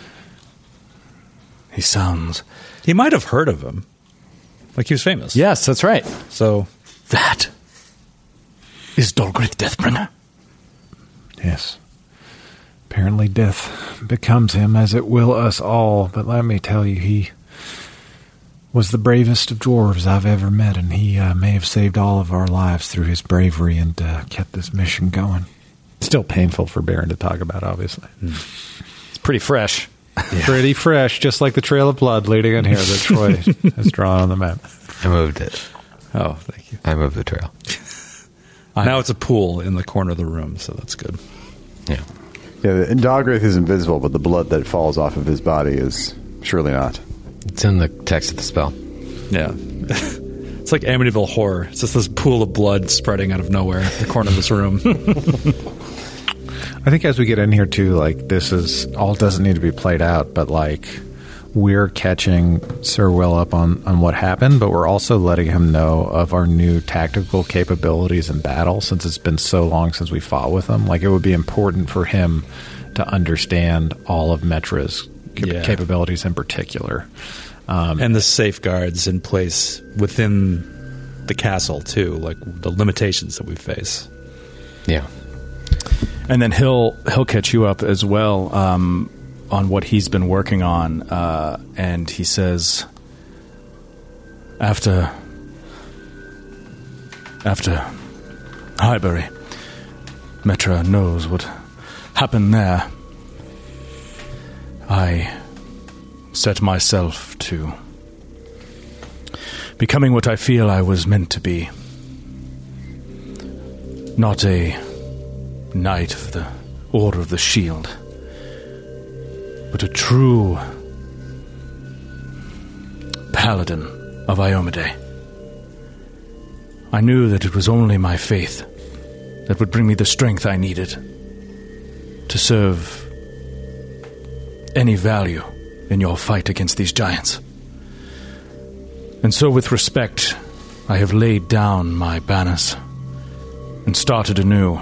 He sounds... He might have heard of him. Like he was famous. Yes, that's right. So... That is Dalgrith Deathbringer. Yes. Apparently death becomes him, as it will us all, but let me tell you, he was the bravest of dwarves I've ever met, and he uh, may have saved all of our lives through his bravery and uh, kept this mission going. Still painful for Baron to talk about, obviously. Mm. It's pretty fresh. Yeah. Pretty fresh, just like the trail of blood leading in here that Troy has drawn on the map. I moved it. Oh, thank you. I moved the trail. Now it's a pool in the corner of the room, so that's good. Yeah. Yeah, and Dalgrith is invisible, but the blood that falls off of his body is surely not. It's in the text of the spell. Yeah. It's like Amityville Horror. It's just this pool of blood spreading out of nowhere at the corner of this room. I think as we get in here, too, like, this is all doesn't need to be played out, but, like, we're catching Sir Will up on, on what happened, but we're also letting him know of our new tactical capabilities in battle, since it's been so long since we fought with him. Like, it would be important for him to understand all of Metra's cap- Yeah. capabilities in particular. Um, And the safeguards in place within the castle, too, like the limitations that we face. Yeah. And then he'll he'll catch you up as well um, on what he's been working on. Uh, and he says, after after Highbury, Metra knows what happened there. I set myself to becoming what I feel I was meant to be. Not a knight of the Order of the Shield, but a true paladin of Iomedae. I knew that it was only my faith that would bring me the strength I needed to serve any value in your fight against these giants. And so with respect, I have laid down my banners and started anew.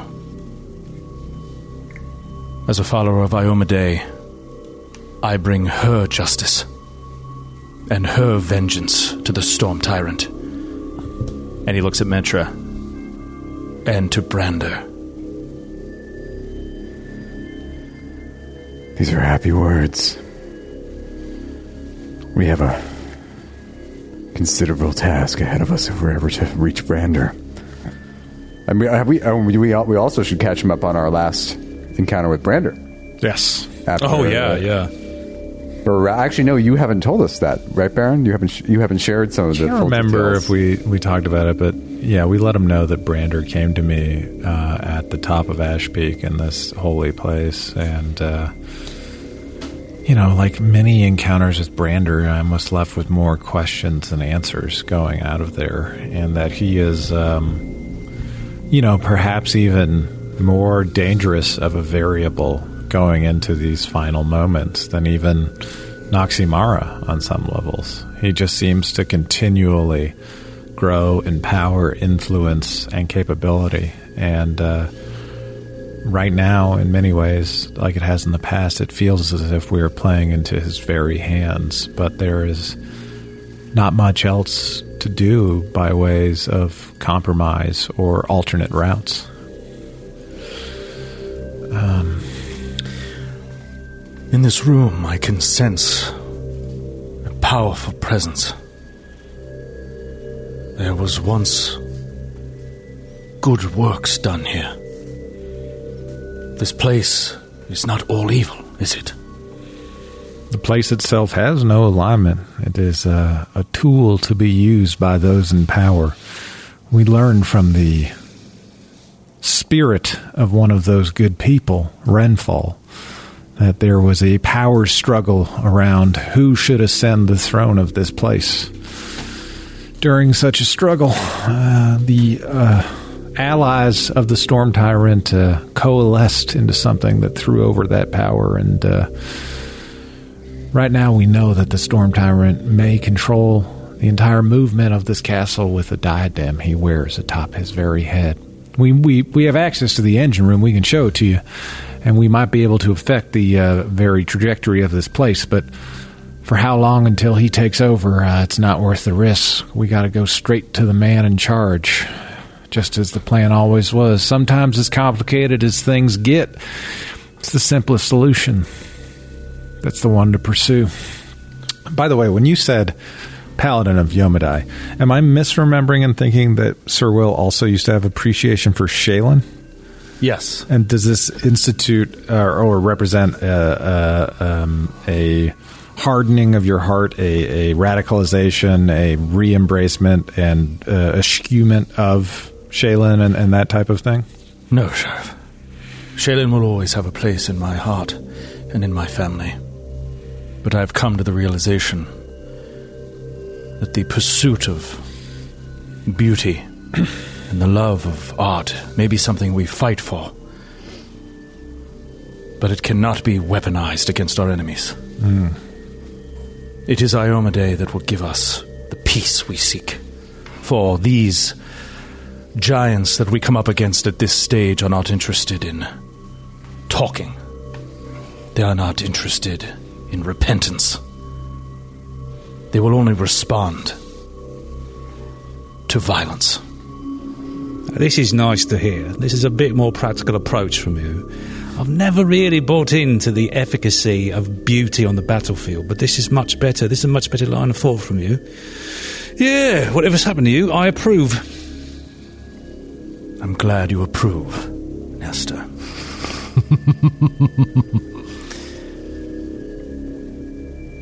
As a follower of Iomedae, I bring her justice and her vengeance to the Storm Tyrant. And he looks at Metra and to Brander. These are happy words. We have a considerable task ahead of us if we're ever to reach Brander. And we we we, we also should catch him up on our last encounter with Brander. Yes. After, oh yeah, uh, yeah. Or actually, no, you haven't told us that, right, Baron? You haven't you haven't shared some of the. I can't full remember details. if we, we talked about it, but yeah, we let him know that Brander came to me uh, at the top of Ash Peak in this holy place, and uh, you know, like many encounters with Brander, I'm was left with more questions than answers going out of there, and that he is, um, you know, perhaps even more dangerous of a variable going into these final moments than even Noximara on some levels. He just seems to continually grow in power, influence, and capability. And uh, right now, in many ways, like it has in the past, it feels as if we are playing into his very hands. But there is not much else to do by ways of compromise or alternate routes. Um... In this room, I can sense a powerful presence. There was once good works done here. This place is not all evil, is it? The place itself has no alignment. It is uh, a tool to be used by those in power. We learned from the spirit of one of those good people, Renfall, that there was a power struggle around who should ascend the throne of this place. During such a struggle, uh, the uh, allies of the Storm Tyrant uh, coalesced into something that threw over that power, and uh, right now we know that the Storm Tyrant may control the entire movement of this castle with a diadem he wears atop his very head. We, we, we have access to the engine room. We can show it to you. And we might be able to affect the uh, very trajectory of this place, but for how long until he takes over, uh, it's not worth the risk. We got to go straight to the man in charge, just as the plan always was. Sometimes as complicated as things get, it's the simplest solution. That's the one to pursue. By the way, when you said Paladin of Iomedae, am I misremembering and thinking that Sir Will also used to have appreciation for Shaylin? Yes. And does this institute uh, or represent uh, uh, um, a hardening of your heart, a, a radicalization, a re-embracement, and uh, eschewment of Shaylin and, and that type of thing? No, Sheriff. Shaylin will always have a place in my heart and in my family. But I've come to the realization that the pursuit of beauty and the love of art may be something we fight for, but it cannot be weaponized against our enemies. Mm. It is Iomedae that will give us the peace we seek. For these giants that we come up against at this stage are not interested in talking. They are not interested in repentance. They will only respond to violence. This is nice to hear. This is a bit more practical approach from you. I've never really bought into the efficacy of beauty on the battlefield, but this is much better. This is a much better line of thought from you. Yeah, whatever's happened to you, I approve. I'm glad you approve, Nestor.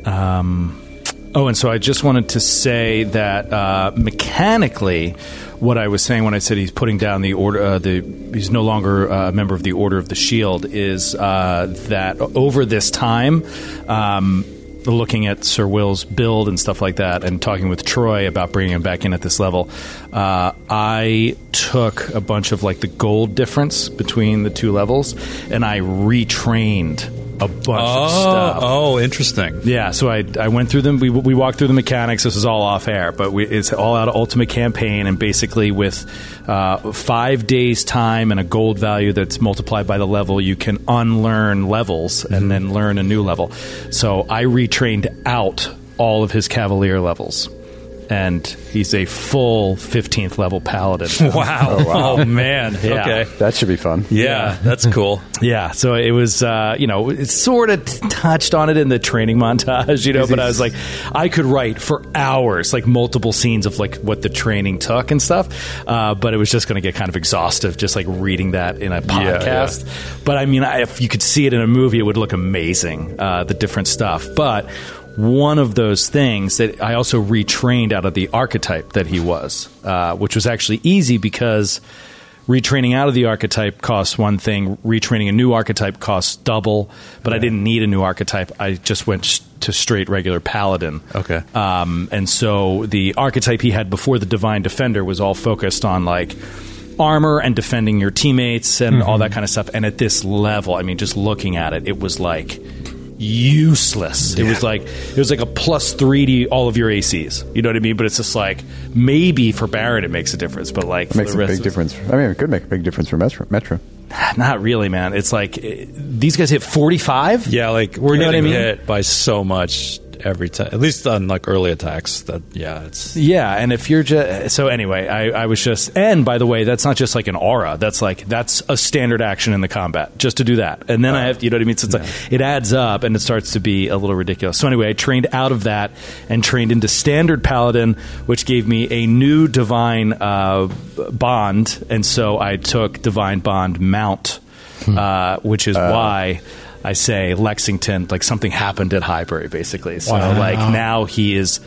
Um, oh, and so I just wanted to say that uh, mechanically, what I was saying when I said he's putting down the order, uh, the he's no longer a member of the Order of the Shield, is uh, that over this time. Um, looking at Sir Will's build and stuff like that and talking with Troy about bringing him back in at this level, uh, I took a bunch of like the gold difference between the two levels and I retrained a bunch oh, of stuff. Oh, interesting. Yeah, so I I went through them. We we walked through the mechanics. This is all off air, but we, it's all out of Ultimate Campaign, and basically with uh, five days time and a gold value that's multiplied by the level, you can unlearn levels and mm-hmm. then learn a new level. So I retrained out all of his Cavalier levels. And he's a full fifteenth level paladin. Wow. Oh, wow. Oh, man. Yeah. Okay. That should be fun. Yeah, that's cool. Yeah, so it was, uh, you know, it sort of t- touched on it in the training montage, you know, but I was like, I could write for hours, like multiple scenes of like what the training took and stuff, uh, but it was just going to get kind of exhaustive just like reading that in a podcast. Yeah, yeah. But I mean, I, if you could see it in a movie, it would look amazing, uh, the different stuff. But one of those things that I also retrained out of the archetype that he was, uh, which was actually easy because retraining out of the archetype costs one thing, retraining a new archetype costs double, but yeah. I didn't need a new archetype. I just went sh- to straight regular paladin. Okay. Um, and so the archetype he had before the Divine Defender was all focused on like armor and defending your teammates and mm-hmm. all that kind of stuff. And at this level, I mean, just looking at it, it was like useless. Yeah. It was like it was like a plus three to all of your A Cs. You know what I mean? But it's just like maybe for Baron it makes a difference, but like it makes for the a rest big difference. I mean, it could make a big difference for Metro. Metro. Not really, man. It's like it, these guys hit forty-five. Yeah, like we're you know getting what I mean? hit by so much every time, at least on like early attacks. That yeah, it's yeah. And if you're just so anyway, I, I was just and by the way, that's not just like an aura. That's like that's a standard action in the combat just to do that. And then uh, I have you know what I mean. So it's yeah. like it adds up and it starts to be a little ridiculous. So anyway, I trained out of that and trained into standard paladin, which gave me a new divine uh, bond, and so I took divine bond mount, hmm. uh, which is uh. why I say Lexington, like something happened at Highbury, basically. So, wow. like now he is,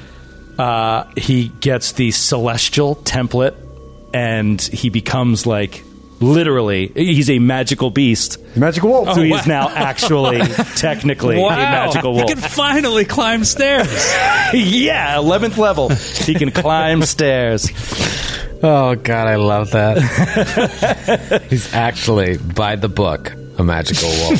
uh, he gets the celestial template, and he becomes like literally, he's a magical beast. Magical wolf. So oh, he wow. is now actually technically wow. a magical wolf. He can finally climb stairs. Yeah, eleventh level. He can climb stairs. Oh God, I love that. He's actually by the book. A magical wolf.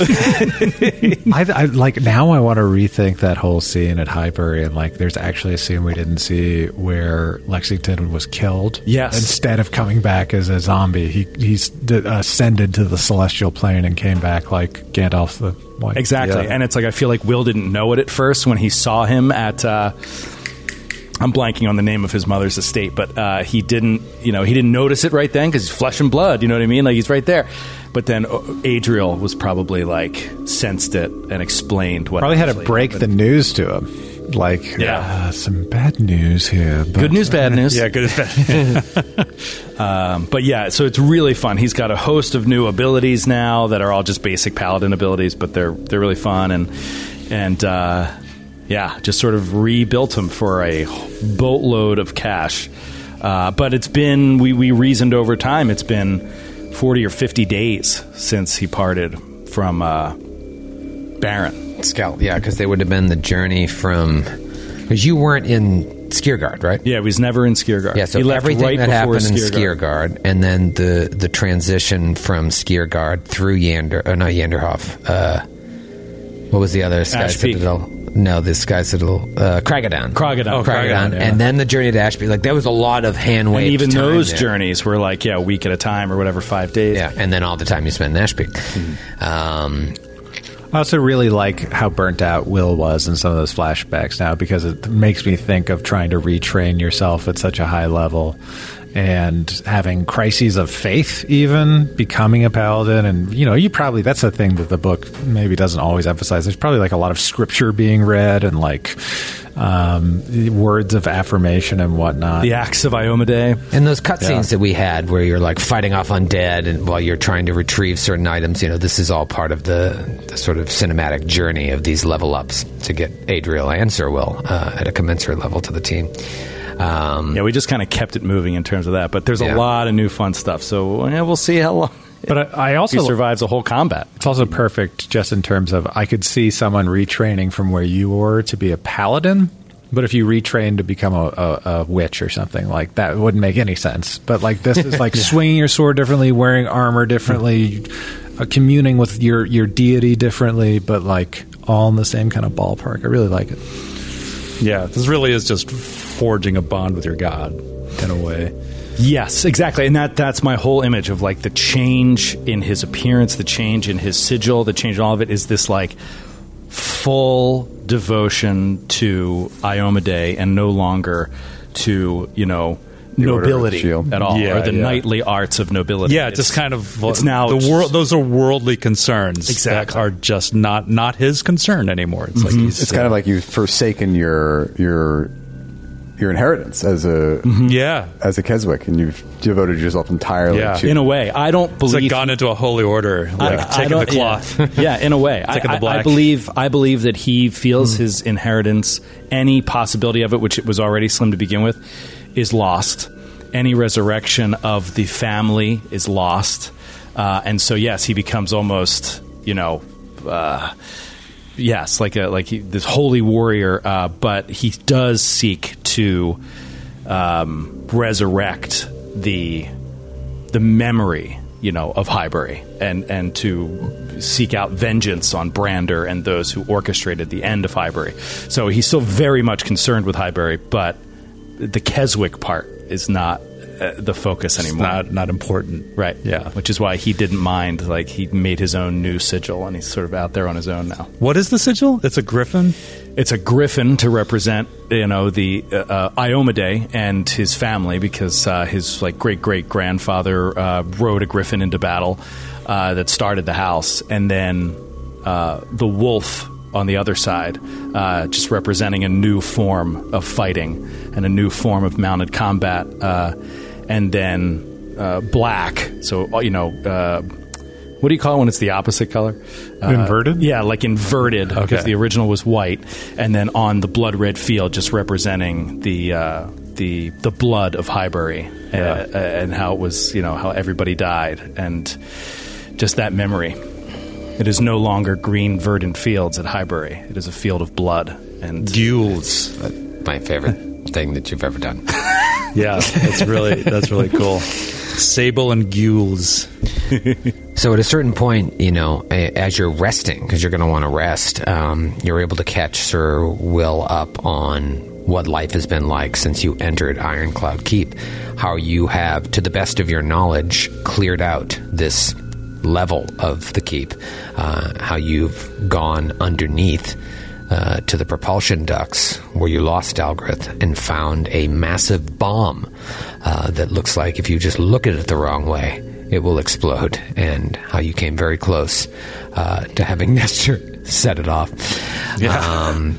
I, I like now. I want to rethink that whole scene at Highbury, and like, there's actually a scene we didn't see where Lexington was killed. Yes. Instead of coming back as a zombie, he he's ascended to the celestial plane and came back like Gandalf the White. Exactly, yeah. And it's like I feel like Will didn't know it at first when he saw him at. Uh, I'm blanking on the name of his mother's estate, but uh, he didn't, you know, he didn't notice it right then because he's flesh and blood. You know what I mean? Like he's right there. But then Adriel was probably like sensed it and explained what. Probably had to break happened. the news to him. Like, yeah, uh, some bad news here. But, good news, bad news. Yeah, good news, bad. um, but yeah, so it's really fun. He's got a host of new abilities now that are all just basic paladin abilities, but they're they're really fun and and. Uh, Yeah, just sort of rebuilt him for a boatload of cash. Uh, but it's been, we, we reasoned over time, it's been forty or fifty days since he parted from uh, Baron. Scout, yeah, because they would have been the journey from, because you weren't in Skiergard, right? Yeah, he was never in Skiergard. Yeah, so he left everything right that happened in Skiergard. Skiergard, and then the, the transition from Skiergard through Yander, oh no, Yanderhof. Uh, what was the other Sky Citadel? No, the Sky Citadel, uh, Kragadan. Kragadan. Oh, Kragadan. Yeah. And then the journey to Ashby. Like, there was a lot of hand-waved And even time those there. journeys were like, yeah, a week at a time or whatever, five days. Yeah, and then all the time you spent in Ashby. Mm-hmm. Um, I also really like how burnt out Will was in some of those flashbacks now, because it makes me think of trying to retrain yourself at such a high level and having crises of faith, even becoming a paladin. And, you know, you probably, that's the thing that the book maybe doesn't always emphasize. There's probably like a lot of scripture being read and like um, words of affirmation and whatnot. The Acts of Iomedae. And those cutscenes Yeah. that we had where you're like fighting off undead and while you're trying to retrieve certain items, you know, this is all part of the, the sort of cinematic journey of these level ups to get Adriel and Sir Will uh, at a commensurate level to the team. Um, Yeah, we just kind of kept it moving in terms of that. But there's Yeah. a lot of new fun stuff. So yeah, we'll see how long But I, I also he survives a whole combat. It's also perfect just in terms of I could see someone retraining from where you were to be a paladin, but if you retrain to become a, a, a witch or something, like that wouldn't make any sense. But like this is like swinging your sword differently, wearing armor differently, uh, communing with your, your deity differently, but like all in the same kind of ballpark. I really like it. Yeah, this really is just forging a bond with your god in a way. Yes, exactly. And that that's my whole image of like the change in his appearance, the change in his sigil, the change in all of it is this like full devotion to Iomedae and no longer to, you know, The Order of the nobility Shield. at all, Yeah, or the yeah. knightly arts of nobility. Yeah, It's- just kind of it's now the just- world. Those are worldly concerns Exactly. that are just not not his concern anymore. It's like he's It's kind of like you've forsaken your your your inheritance as a yeah. as a Keswick, and you've devoted yourself entirely Yeah. to in a way, I don't It's believe like gone into a holy order, like I- I taking the don't- yeah. cloth. Yeah, in a way, I, Taking the I- I black. believe. I believe that he feels his inheritance, any possibility of it, which it was already slim to begin with, is lost. Any resurrection of the family is lost, uh, and so yes, he becomes almost, you know. Uh, Yes, like a like he, this holy warrior, uh, but he does seek to um, resurrect the the memory, you know, of Highbury, and and to seek out vengeance on Brander and those who orchestrated the end of Highbury. So he's still very much concerned with Highbury, but the Keswick part is not uh, the focus It's anymore. not not important, Right. Yeah. Which is why he didn't mind. Like, he made his own new sigil, and he's sort of out there on his own now. What is the sigil? It's a griffin. It's a griffin to represent, you know, the uh, uh, Iomedae and his family, because uh, his like great great grandfather uh, rode a griffin into battle uh, that started the house, and then uh, the wolf on the other side, uh, just representing a new form of fighting and a new form of mounted combat, uh, and then uh, black. So you know. Uh, What do you call it when it's the opposite color? Uh, Inverted? Yeah, like inverted, because Okay. the original was white, and then on the blood red field, just representing the uh, the the blood of Highbury, uh, uh, and how it was, you know, how everybody died, and just that memory. It is no longer green, verdant fields at Highbury. It is a field of blood. And Gules. my favorite thing that you've ever done. Yeah, that's really that's really cool. Sable and gules. So at a certain point, you know, a- as you're resting, because you're going to want to rest, um, you're able to catch Sir Will up on what life has been like since you entered Ironcloud Keep, how you have, to the best of your knowledge, cleared out this level of the keep, uh, how you've gone underneath uh, to the propulsion ducts where you lost Dalgrith and found a massive bomb uh, that looks like if you just look at it the wrong way, it will explode, and how you came very close uh, to having Nestor set it off. Yeah. Um,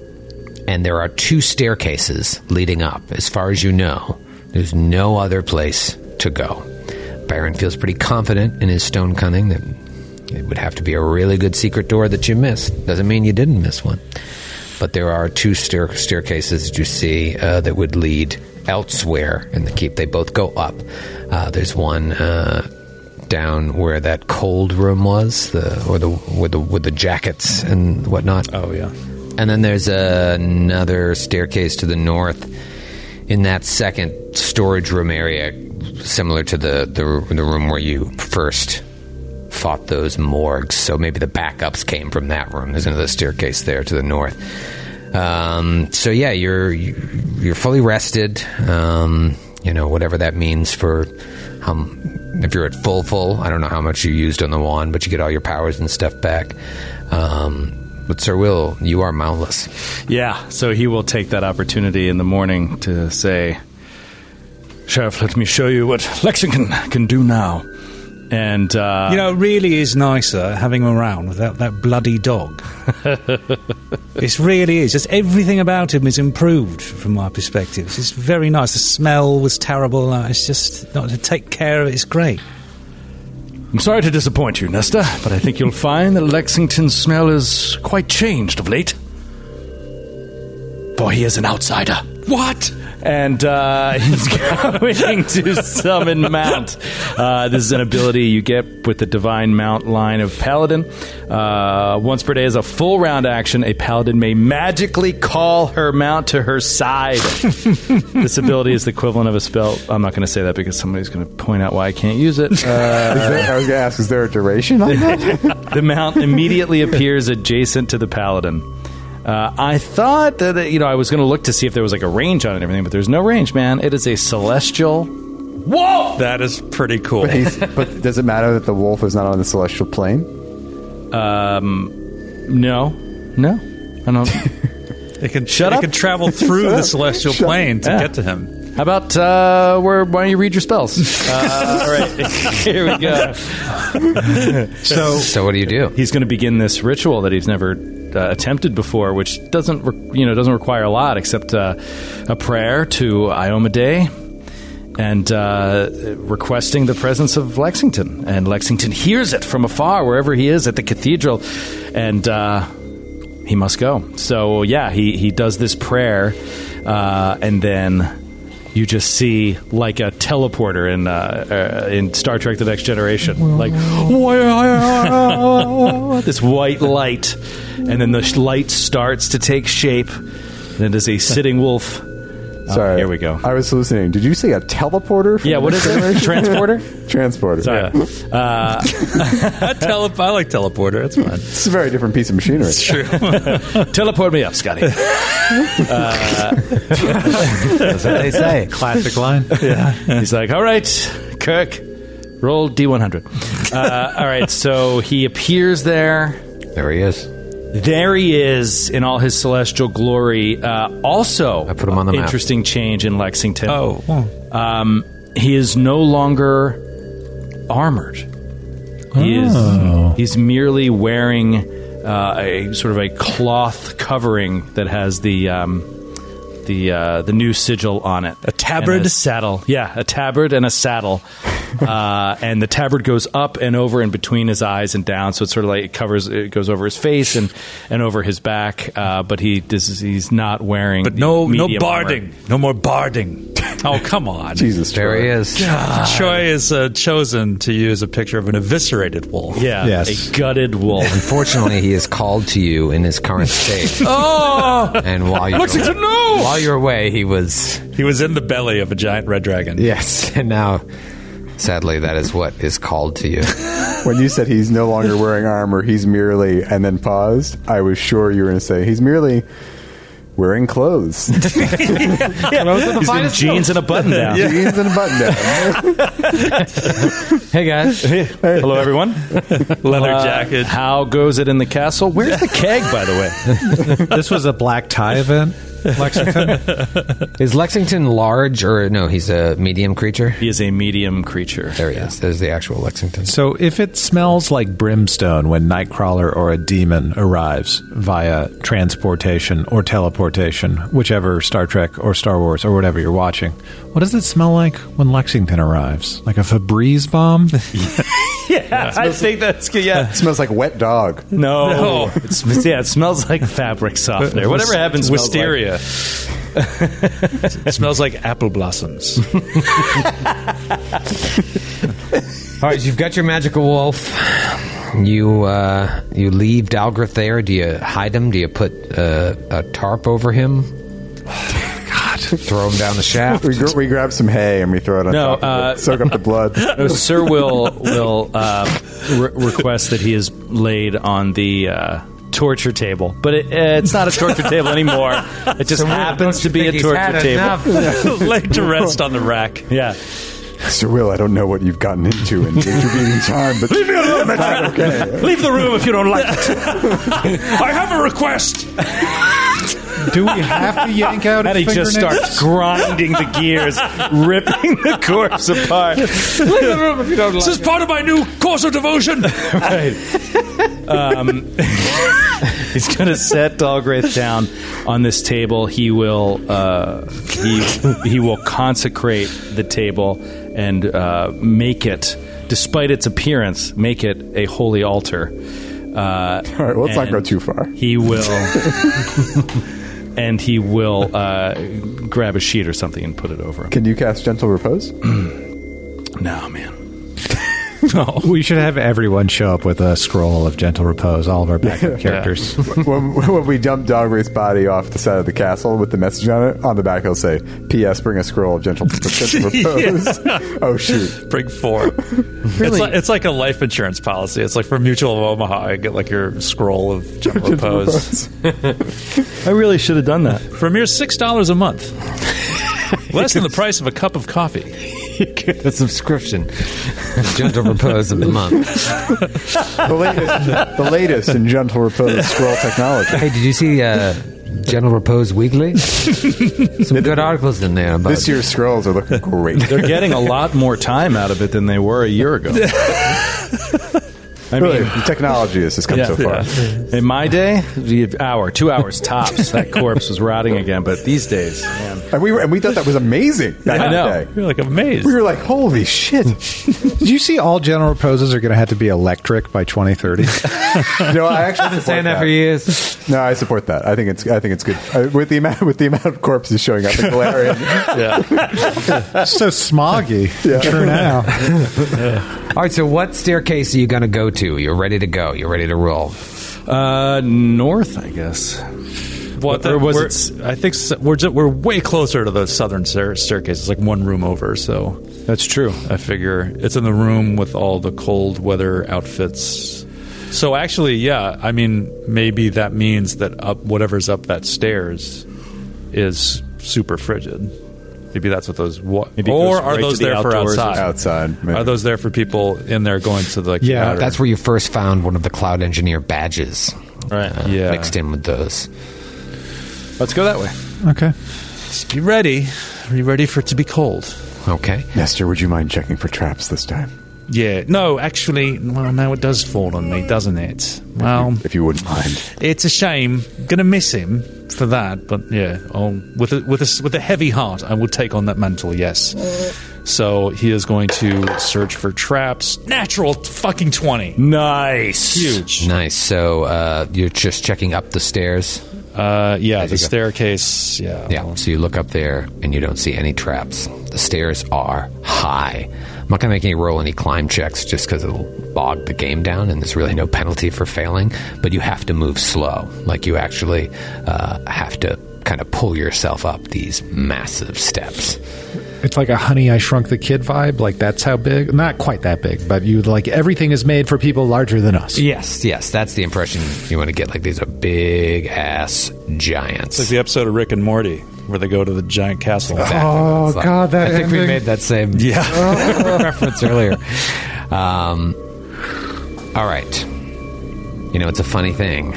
and there are two staircases leading up. As far as you know, there's no other place to go. Baron feels pretty confident in his stone cunning that it would have to be a really good secret door that you missed. Doesn't mean you didn't miss one. But there are two stair- staircases that you see uh, that would lead elsewhere in the keep. They both go up. Uh, there's one uh, down where that cold room was, the or the with the with the jackets and whatnot. Oh yeah. And then there's uh, another staircase to the north in that second storage room area, similar to the, the the room where you first fought those morgues. So maybe the backups came from that room. There's another staircase there to the north. Um, so yeah, you're you're fully rested. Um, you know, whatever that means for um, if you're at full full. I don't know how much you used on the wand, but you get all your powers and stuff back. Um, but Sir Will, you are mountless. yeah, so he will take that opportunity in the morning to say, Sheriff, let me show you what Lexington can do now. And, uh... You know, it really is nicer having him around without that bloody dog. It really is. Just everything about him is improved from my perspective. It's just very nice. The smell was terrible. Uh, it's just, not to take care of it, it's great. I'm sorry to disappoint you, Nesta, but I think you'll find that Lexington's smell is quite changed of late. For he is an outsider. What? And uh, he's going to summon Mount. Uh, this is an ability you get with the Divine Mount line of Paladin. Uh, once per day as a full round action, a Paladin may magically call her Mount to her side. This ability is the equivalent of a spell. I'm not going to say that because somebody's going to point out why I can't use it. Uh, is there, I was going to ask, is there a duration on that? The Mount immediately appears adjacent to the Paladin. Uh, I thought that, you know, I was going to look to see if there was like a range on it and everything, but there's no range, man. It is a celestial. Whoa! That is pretty cool. But, he's, but does it matter that the wolf is not on the celestial plane? Um, no. No. I don't. It can, Shut it up. can travel through the celestial Shut plane to Yeah. get to him. How about, uh, where, why don't you read your spells? Uh, all right. Here we go. So, so what do you do? He's going to begin this ritual that he's never uh, attempted before, which doesn't, re- you know, doesn't require a lot except uh, a prayer to Iomade and uh, requesting the presence of Lexington. And Lexington hears it from afar, wherever he is at the cathedral, and uh, he must go. So yeah, he he does this prayer, uh, and then you just see like a teleporter in uh, uh, in Star Trek: The Next Generation, like this white light, and then the sh- light starts to take shape, and it is a sitting wolf. Sorry. Oh, here we go. I was hallucinating. Did you say a teleporter? Yeah, what is it? Transporter? Transporter. Sorry. Uh, I, tele- I like teleporter. That's fine. It's a very different piece of machinery. It's true. teleport me up, Scotty. Uh, That's what they say. Classic line. Yeah. He's like, all right, Kirk, roll D one hundred. Uh, all right, so he appears there. There he is. There he is in all his celestial glory. Uh, also, I put him on the map. interesting change in Lexington. Oh, well. Um, he is no longer armored. He Oh. is he's merely wearing uh, a sort of a cloth covering that has the um, the uh, the new sigil on it. A tabard? And a saddle. Yeah, a tabard and a saddle. Uh, and the tabard goes up and over and between his eyes and down, so it's sort of like it covers, it goes over his face and, and over his back. Uh, but he this is, he's not wearing. But the no, no medium barding. armor. No more barding. Oh, come on. Jesus, There Troy. he is. Troy is uh, chosen to use a picture of an eviscerated wolf. Yeah, Yes. a gutted wolf. Unfortunately, he is called to you in his current state. Oh! And while you Lexington, no! while you're away, he was He was in the belly of a giant red dragon. yes, and now, sadly, that is what is called to you. When you said he's no longer wearing armor, he's merely, and then paused, I was sure you were going to say he's merely wearing clothes. He's in jeans and a button down. Jeans and a button down. Hey guys, Hello, everyone. Leather Uh, jacket. How goes it in the castle? Where's the keg, by the way? This was a black tie event, Lexington. is Lexington large or no? He's a medium creature. He is a medium creature. There he is. There's the actual Lexington. So if it smells like brimstone when Nightcrawler or a demon arrives via transportation or teleportation, whichever Star Trek or Star Wars or whatever you're watching, what does it smell like when Lexington arrives? Like a Febreze bomb? Yeah, I think that's good. Yeah. It smells like wet dog. No. No. It's, yeah, it smells like fabric softener. Whatever happens smells Wisteria. It smells like apple blossoms. All right, you've got your magical wolf. You uh, you leave Dalgrith there. Do you hide him? Do you put uh, a tarp over him? God, throw him down the shaft. We, gr- we grab some hay and we throw it on No, top of uh, it. Soak up the blood. No, Sir will will uh, re- request that he is laid on the uh, torture table, but it, uh, it's not a torture table anymore. It just happens to be a torture table. Laid to rest on the rack. Yeah. Sir Will, I don't know what you've gotten into in intervening time, but leave me alone. Okay. Leave the room if you don't like it. I have a request. Do we have to yank out And his he just fingernails? starts grinding the gears, ripping the corpse apart. This is part of my new course of devotion. Right. Um, he's going to set Dalgraith down on this table. He will uh, he he will consecrate the table and uh, make it, despite its appearance, make it a holy altar. Uh, All right, well, let's not and go too far. He will, and he will uh, grab a sheet or something and put it over him. Can you cast Gentle Repose? No, man. We should have everyone show up with a scroll of Gentle Repose, all of our backup characters. when, when we dump Dalgraith's body off the side of the castle with the message on it, on the back he'll say, P S bring a scroll of Gentle, gentle Repose. Oh, shoot. Bring four. It's, like, it's like a life insurance policy. It's like for Mutual of Omaha, I get like your scroll of Gentle Repose. I really should have done that. For a mere six dollars a month. Less than the price of a cup of coffee. A subscription. Gentle Repose of the month. the, latest, the latest in Gentle Repose scroll technology. Hey, did you see uh, Gentle Repose Weekly? Some good articles in there about This year's scrolls are looking great. They're getting a lot more time out of it than they were a year ago. I Really, mean, the technology has just come yeah, so far. yeah. in my day, the hour, two hours tops, that corpse was rotting again. But these days, man. And we were, and we thought that was amazing back I in know. the day. You're like amazed. We were like, holy shit. Did you see all Gentle Reposes are going to have to be electric by twenty thirty? No, I actually support saying that for years. No, I support that. I think it's I think it's good uh, with the amount with the amount of corpses showing up in Galarian. Yeah. So smoggy. True now. All right, so what staircase are you going to go to? You're ready to go. You're ready to roll. Uh, north, I guess. What Or was we're- it- I think s- we're ju- we're way closer to the southern stair- staircase. It's like one room over, so That's true. I figure it's in the room with all the cold weather outfits. So actually, yeah, I mean, maybe that means that up whatever's up that stairs is super frigid. Maybe that's what those. Wa- Maybe it or goes are right those to the there for outdoors or outside? Outside, maybe. Are those there for people in there going to the? Like, Yeah, ladder? That's where you first found one of the Cloud Engineer badges. Right. Uh, Yeah. Mixed in with those. Let's go that way. Okay. Just be ready. Are you ready for it to be cold? Okay. Nestor, would you mind checking for traps this time? Yeah. No, actually, well, now it does fall on me, doesn't it? Well, If you wouldn't mind. it's a shame. Gonna miss him for that, but yeah, I'll, with a, with a, with a heavy heart, I will take on that mantle. Yes. So he is going to search for traps. Natural fucking twenty. Nice. Huge. Nice. So uh, you're just checking up the stairs? Uh, yeah, the you go. staircase. Yeah. Yeah. So you look up there and you don't see any traps. The stairs are high. I'm not going to make any roll any climb checks just because it'll bog the game down and there's really no penalty for failing. But you have to move slow. Like you actually uh, have to kind of pull yourself up these massive steps. It's like a Honey, I Shrunk the Kid vibe. Like that's how big. Not quite that big, but you like everything is made for people larger than us. Yes, yes. That's the impression you want to get. Like these are big ass giants. It's like the episode of Rick and Morty where they go to the giant castle. Oh, It's like- God, that I think we ending. made that same Yeah. reference earlier. Um, all right. You know, it's a funny thing.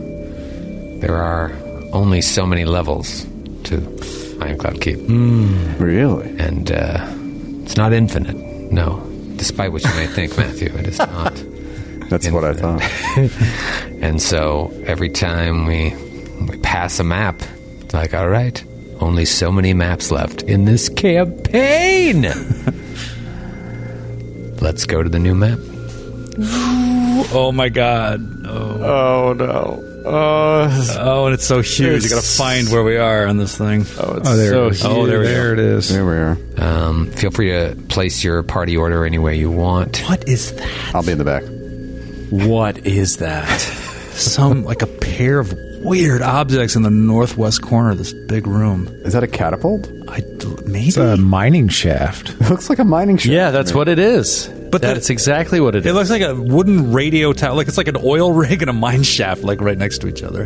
There are only so many levels to Ironclad Keep. Really? And uh, it's not infinite. No. Despite what you may think, Matthew, it is not. That's what I thought. And so every time we, we pass a map, it's like, all right, only so many maps left in this campaign. Let's go to the new map. Oh my god. Oh, Oh, no. Oh, oh, and it's so huge. You gotta find where we are on this thing. oh, it's Oh, there so it is. huge. Oh, there we there it is. There we are. Um, feel free to place your party order any way you want. What is that? I'll be in the back. What is that? Some like a pair of weird objects in the northwest corner of this big room. Is that a catapult? I maybe. It's a mining shaft. It looks like a mining shaft. Yeah, that's what it is. But that's the- exactly what it It is. looks like a wooden radio tower. Like it's like an oil rig and a mine shaft, like right next to each other.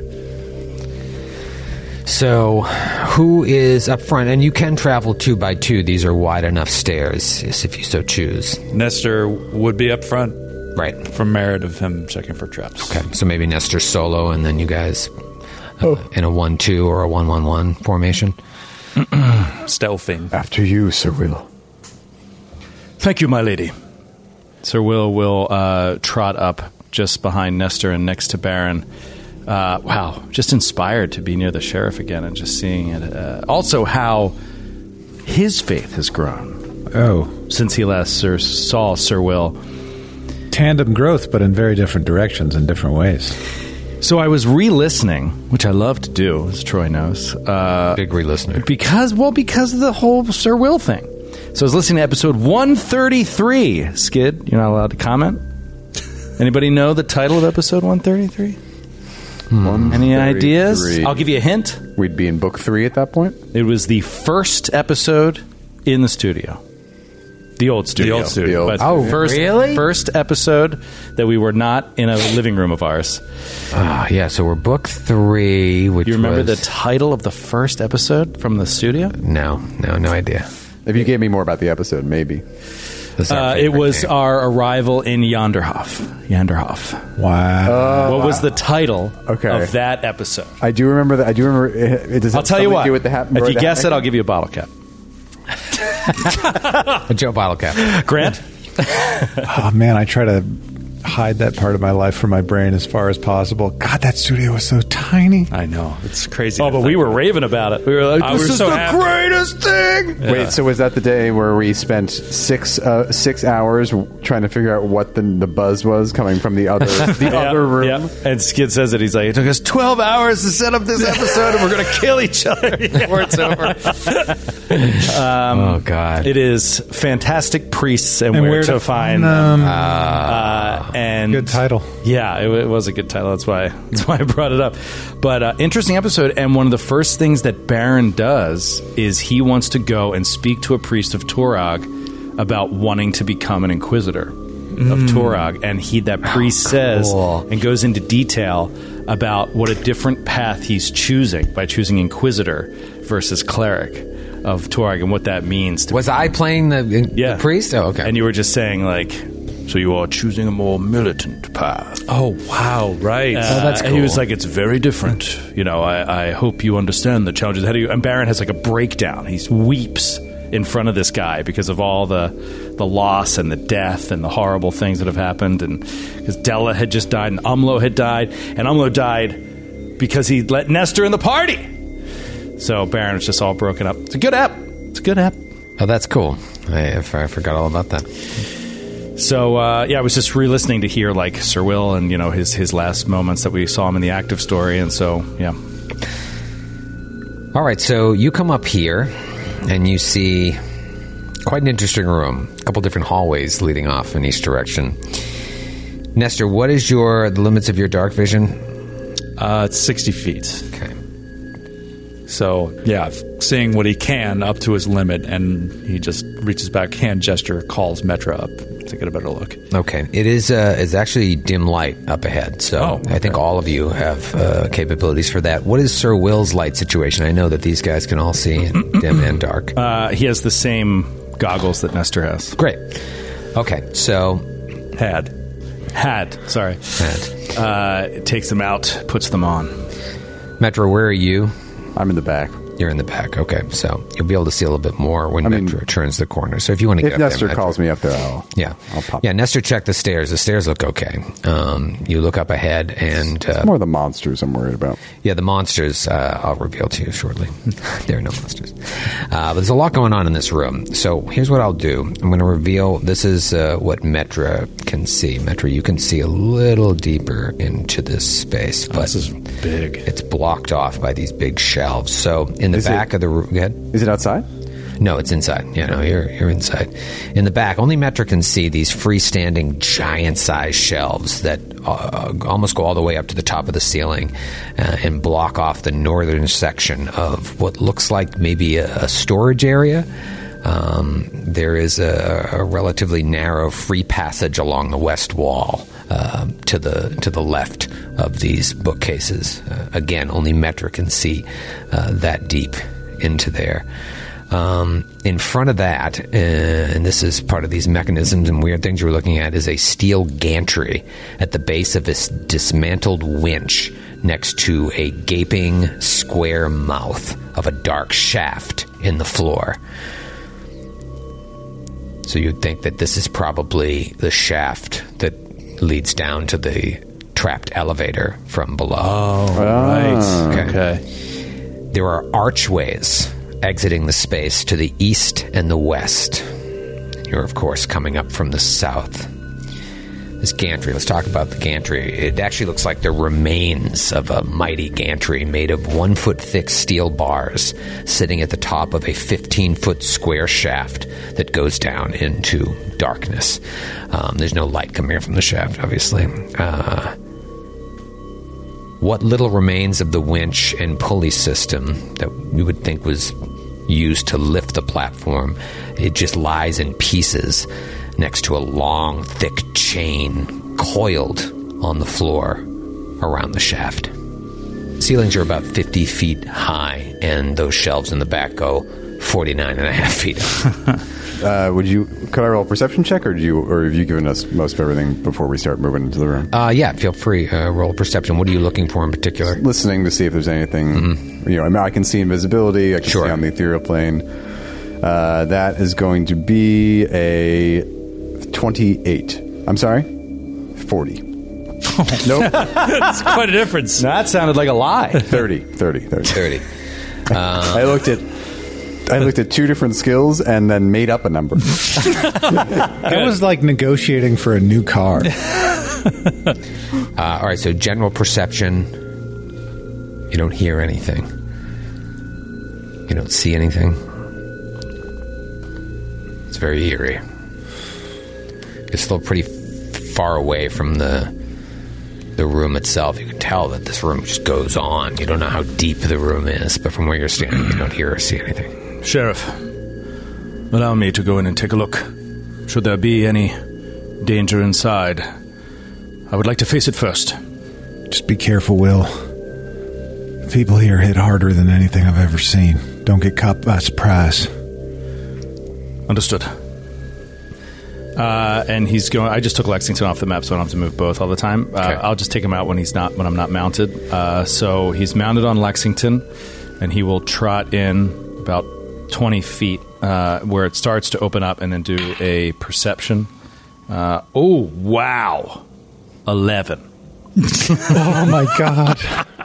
So, who is up front? And you can travel two by two. These are wide enough stairs, yes, if you so choose. Nestor would be up front Right. from merit of him checking for traps. Okay. So maybe Nestor solo, and then you guys uh, in a one two or a one one one formation. Stealthing. After you, Sir Will. Thank you, my lady. Sir Will will uh, trot up just behind Nestor and next to Baron. Uh, wow, just inspired to be near the sheriff again and just seeing it. Uh, also, how his faith has grown Oh, since he last sir, saw Sir Will. tandem growth, but in very different directions in different ways. So I was re-listening, which I love to do, as Troy knows. Uh, Big re-listener. Because, well, because of the whole Sir Will thing. So I was listening to episode one thirty-three. Skid, you're not allowed to comment? Anybody know the title of episode one thirty-three? One Any ideas? thirty-three. I'll give you a hint. We'd be in book three at that point. It was the first episode in the studio. The old studio. old studio. The old But Oh, first, really? First episode that we were not in a living room of ours. Ah, yeah, so we're book three, which You remember was... the title of the first episode from the studio? No, no, no idea. If you gave me more about the episode, maybe. This is our Uh, it favorite was game. our arrival in Yanderhof. Yanderhof. Wow. What was the title Okay. of that episode? I do remember that. I do remember. It, it does I'll tell you something what. to do with the hat, if you the guess hat it, I'll give you a bottle cap. a Joe Bottle Cap. Grant? Oh, man, I try to hide that part of my life from my brain as far as possible. God, that studio was so tiny. I know. It's crazy. Oh, to but think we were about. raving about it. We were like, I this was is so the happy. greatest thing. Wait, so was that the day where we spent six uh, six hours trying to figure out what the the buzz was coming from the other the Yeah, other room? yeah. And Skid says it. He's like, it took us twelve hours to set up this episode, and we're going to kill each other before it's over. oh, God. It is Fantastic Priests and, And Where, where to, to Find find Them. them. Uh, and Good title. Yeah, it, it was a good title. That's why that's why I brought it up. But uh, interesting episode. And one of the first things that Baron does is he wants to go and speak to a priest of Torag about wanting to become an inquisitor of Torag. And he that priest says cool. and goes into detail about what a different path he's choosing by choosing inquisitor versus cleric of Torag and what that means. To Was I playing the, yeah. the priest? Oh, okay. And you were just saying like, so you are choosing a more militant path. Oh, wow. Right. Uh, that's And he was cool. like, it's very different. You know, I, I hope you understand the challenges ahead of you. And Baron has like a breakdown. He weeps in front of this guy because of all the the loss and the death and the horrible things that have happened. And because Della had just died and Umlo had died. And Umlo died because he let Nestor in the party. So Baron was just all broken up. It's a good app. It's a good app. Oh, that's cool. I, I forgot all about that. So uh, yeah, I was just re-listening to hear like Sir Will and you know his his last moments that we saw him in the active story, and so yeah. All right, so you come up here, and you see quite an interesting room. A couple different hallways leading off in each direction. Nestor, what is your the limits of your dark vision? Uh, it's sixty feet. Okay. So, yeah, seeing what he can up to his limit, and he just reaches back, hand gesture, calls Metra up to get a better look. Okay. It is uh, it's actually dim light up ahead, so Oh, okay. I think all of you have uh, capabilities for that. What is Sir Will's light situation? I know that these guys can all see in dim and dark. Uh, he has the same goggles that Nestor has. Great. Okay, so Had. Had sorry, Matt, uh, takes them out, puts them on. Metro, where are you? I'm in the back. You're in the back. Okay, so you'll be able to see a little bit more when I mean, Metro turns the corner. So if you want to get If up Nestor there, Metro- calls me up there, I'll Yeah. I'll pop. Yeah, Nestor checked the stairs. The stairs look okay. Um, you look up ahead, and uh, More the monsters I'm worried about. yeah, the monsters uh, I'll reveal to you shortly. There are no monsters. Uh, but there's a lot going on in this room. So here's what I'll do. I'm going to reveal, this is uh, what Metra can see. Metra, you can see a little deeper into this space. But This is big. it's blocked off by these big shelves. So in the Is it- back of the room... Go ahead. Is it outside? No, it's inside. Yeah, no, you're you're inside. In the back, only Metra can see these freestanding, giant-sized shelves that uh, almost go all the way up to the top of the ceiling uh, and block off the northern section of what looks like maybe a, a storage area. Um, there is a, a relatively narrow free passage along the west wall uh, to the to the left of these bookcases. Uh, again, only Metra can see uh, that deep into there. Um, in front of that, uh, and this is part of these mechanisms and weird things you were looking at, is a steel gantry at the base of this dismantled winch next to a gaping square mouth of a dark shaft in the floor. So you'd think that this is probably the shaft that leads down to the trapped elevator from below. Oh, right. Okay. Okay. There are archways exiting the space to the east and the west. You're, of course, coming up from the south. This gantry, let's talk about the gantry. It actually looks like the remains of a mighty gantry made of one-foot-thick steel bars sitting at the top of a fifteen-foot square shaft that goes down into darkness. Um, there's no light coming from the shaft, obviously. Uh, what little remains of the winch and pulley system that you would think was used to lift the platform, it just lies in pieces next to a long, thick chain coiled on the floor around the shaft. Ceilings are about fifty feet high, and those shelves in the back go forty-nine and a half feet up. Uh, would you? Could I roll a perception check, or do you, or have you given us most of everything before we start moving into the room? Uh, yeah, feel free. Uh, roll a perception. What are you looking for in particular? Listening to see if there's anything. Mm-hmm. You know, I mean, I can see invisibility. I can Sure. see on the ethereal plane. Uh, that is going to be a twenty-eight. I'm sorry, forty. Nope. It's quite a difference. That sounded like a lie. thirty, thirty, thirty. thirty. I looked at. I looked at two different skills and then made up a number. That was like negotiating for a new car. Uh, all right, so general perception. You don't hear anything. You don't see anything. It's very eerie. It's still pretty f- far away from the the room itself. You can tell that this room just goes on. You don't know how deep the room is, but from where you're standing, you don't hear or see anything. Sheriff, allow me to go in and take a look. Should there be any danger inside, I would like to face it first. Just be careful, Will. People here hit harder than anything I've ever seen. Don't get caught by surprise. Understood. Uh, and he's going. I just took Lexington off the map, so I don't have to move both all the time. Uh, Okay. I'll just take him out when he's not when I'm not mounted. Uh, so he's mounted on Lexington, and he will trot in about twenty feet uh, where it starts to open up, and then do a perception. Uh, oh wow, eleven. Oh my god.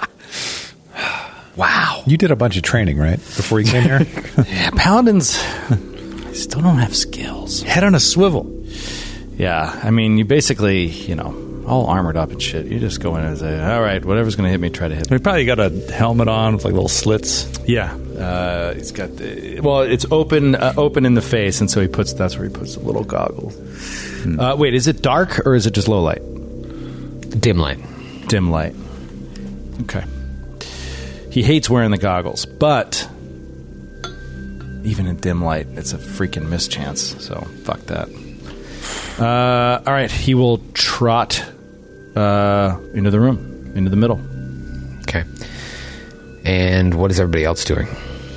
Wow. You did a bunch of training, right? Before you came here? Yeah, paladins still don't have skills. Head on a swivel. Yeah, I mean, you basically, you know, all armored up and shit. You just go in and say, all right, whatever's going to hit me, try to hit me. We probably got a helmet on with like little slits. Yeah, uh, he's got the, well, it's open, uh, open in the face, and so he puts. That's where he puts the little goggles. Hmm. Uh, wait, is it dark or is it just low light? Dim light. Dim light. Okay. He hates wearing the goggles, but even in dim light, it's a freaking mischance. So fuck that. Uh, all right, he will trot uh, into the room, into the middle. Okay. And what is everybody else doing?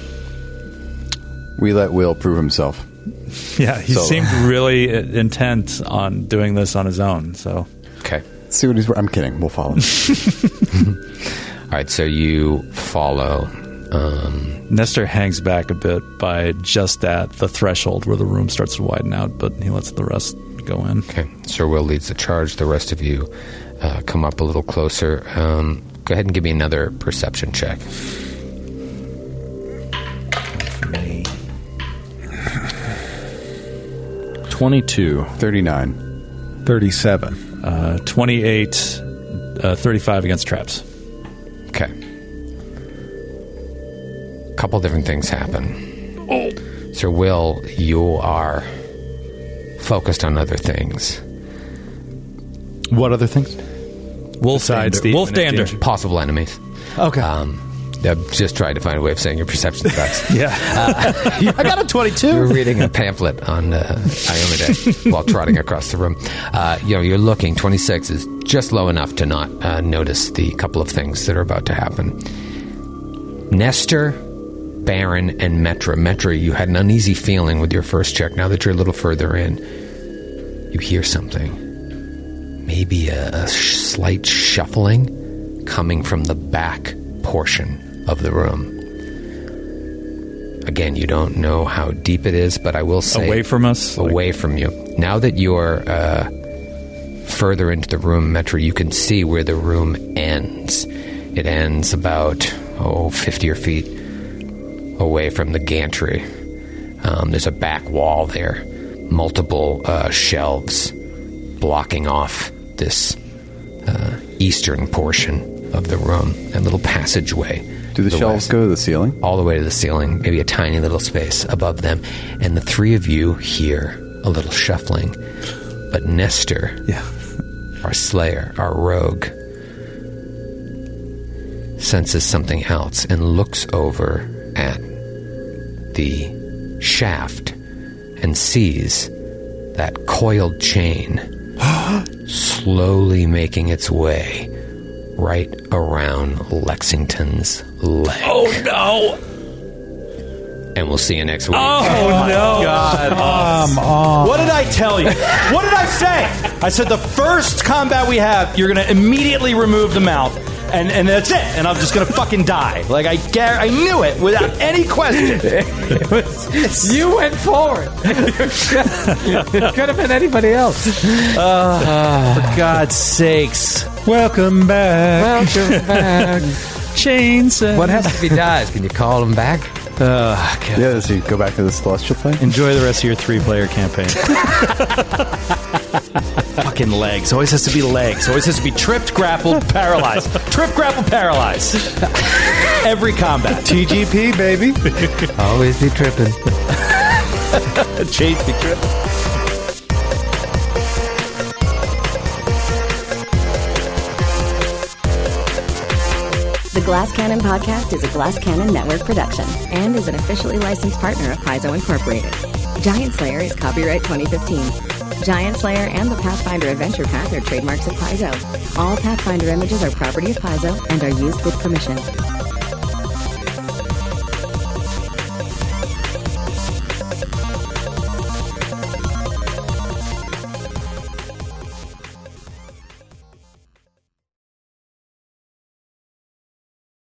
We let Will prove himself. Yeah, he So- seemed really intent on doing this on his own. So Okay. Let's see what he's. I'm kidding. We'll follow him. All right, so you follow. Um, Nestor hangs back a bit by just at the threshold where the room starts to widen out, but he lets the rest go in. okay, Sir Will leads the charge. The rest of you uh, come up a little closer. Um, go ahead and give me another perception check. Twenty-two. Thirty-nine. thirty-seven. Uh, twenty-eight, uh, thirty-five against traps. Okay. A couple different things happen. Sir Will, you are focused on other things. What other things? Wolf Besides dander. the Wolf infinite dander. danger. Possible enemies. Okay. Um, I'm just trying to find a way of saying your perception sucks. Yeah. I got a twenty-two. You're reading a pamphlet on uh, Iomade while trotting across the room. Uh, you know, you're looking. twenty-six is just low enough to not uh, notice the couple of things that are about to happen. Nestor, Baron, and Metra. Metra, you had an uneasy feeling with your first check. Now that you're a little further in, you hear something. Maybe a, a sh- slight shuffling coming from the back portion of the room. Again, you don't know how deep it is, but I will say... Away from us? Away like... from you. Now that you're uh, further into the room, Metro, you can see where the room ends. It ends about, oh, fifty or feet away from the gantry. Um, there's a back wall there. Multiple uh, shelves blocking off this uh, eastern portion of the room. A little passageway. Do the, the shelves west, go to the ceiling? All the way to the ceiling. Maybe a tiny little space above them. And the three of you hear a little shuffling. But Nestor, yeah. our slayer, our rogue, senses something else and looks over at the shaft and sees that coiled chain slowly making its way right around Lexington's leg. Oh, no! And we'll see you next week. Oh, oh no. God. Come on. What did I tell you? What did I say? I said the first combat we have, you're going to immediately remove the mouth. And and that's it. And I'm just going to fucking die. Like, I gar- I knew it without any question. It was, you went forward. It could have been anybody else. Uh, uh, for God's sakes. Welcome back. Welcome back. Chainsaw. What happens if he dies? Can you call him back? Uh, yeah, so you go back to the Celestial plane? Enjoy the rest of your three-player campaign. Fucking legs. Always has to be legs. Always has to be tripped, grappled, paralyzed. Trip, grapple, paralyzed. Every combat. T G P, baby. Always be tripping. Chase be tripping. The Glass Cannon Podcast is a Glass Cannon Network production and is an officially licensed partner of Paizo Incorporated. Giant Slayer is copyright twenty fifteen. Giant Slayer and the Pathfinder Adventure Path are trademarks of Paizo. All Pathfinder images are property of Paizo and are used with permission.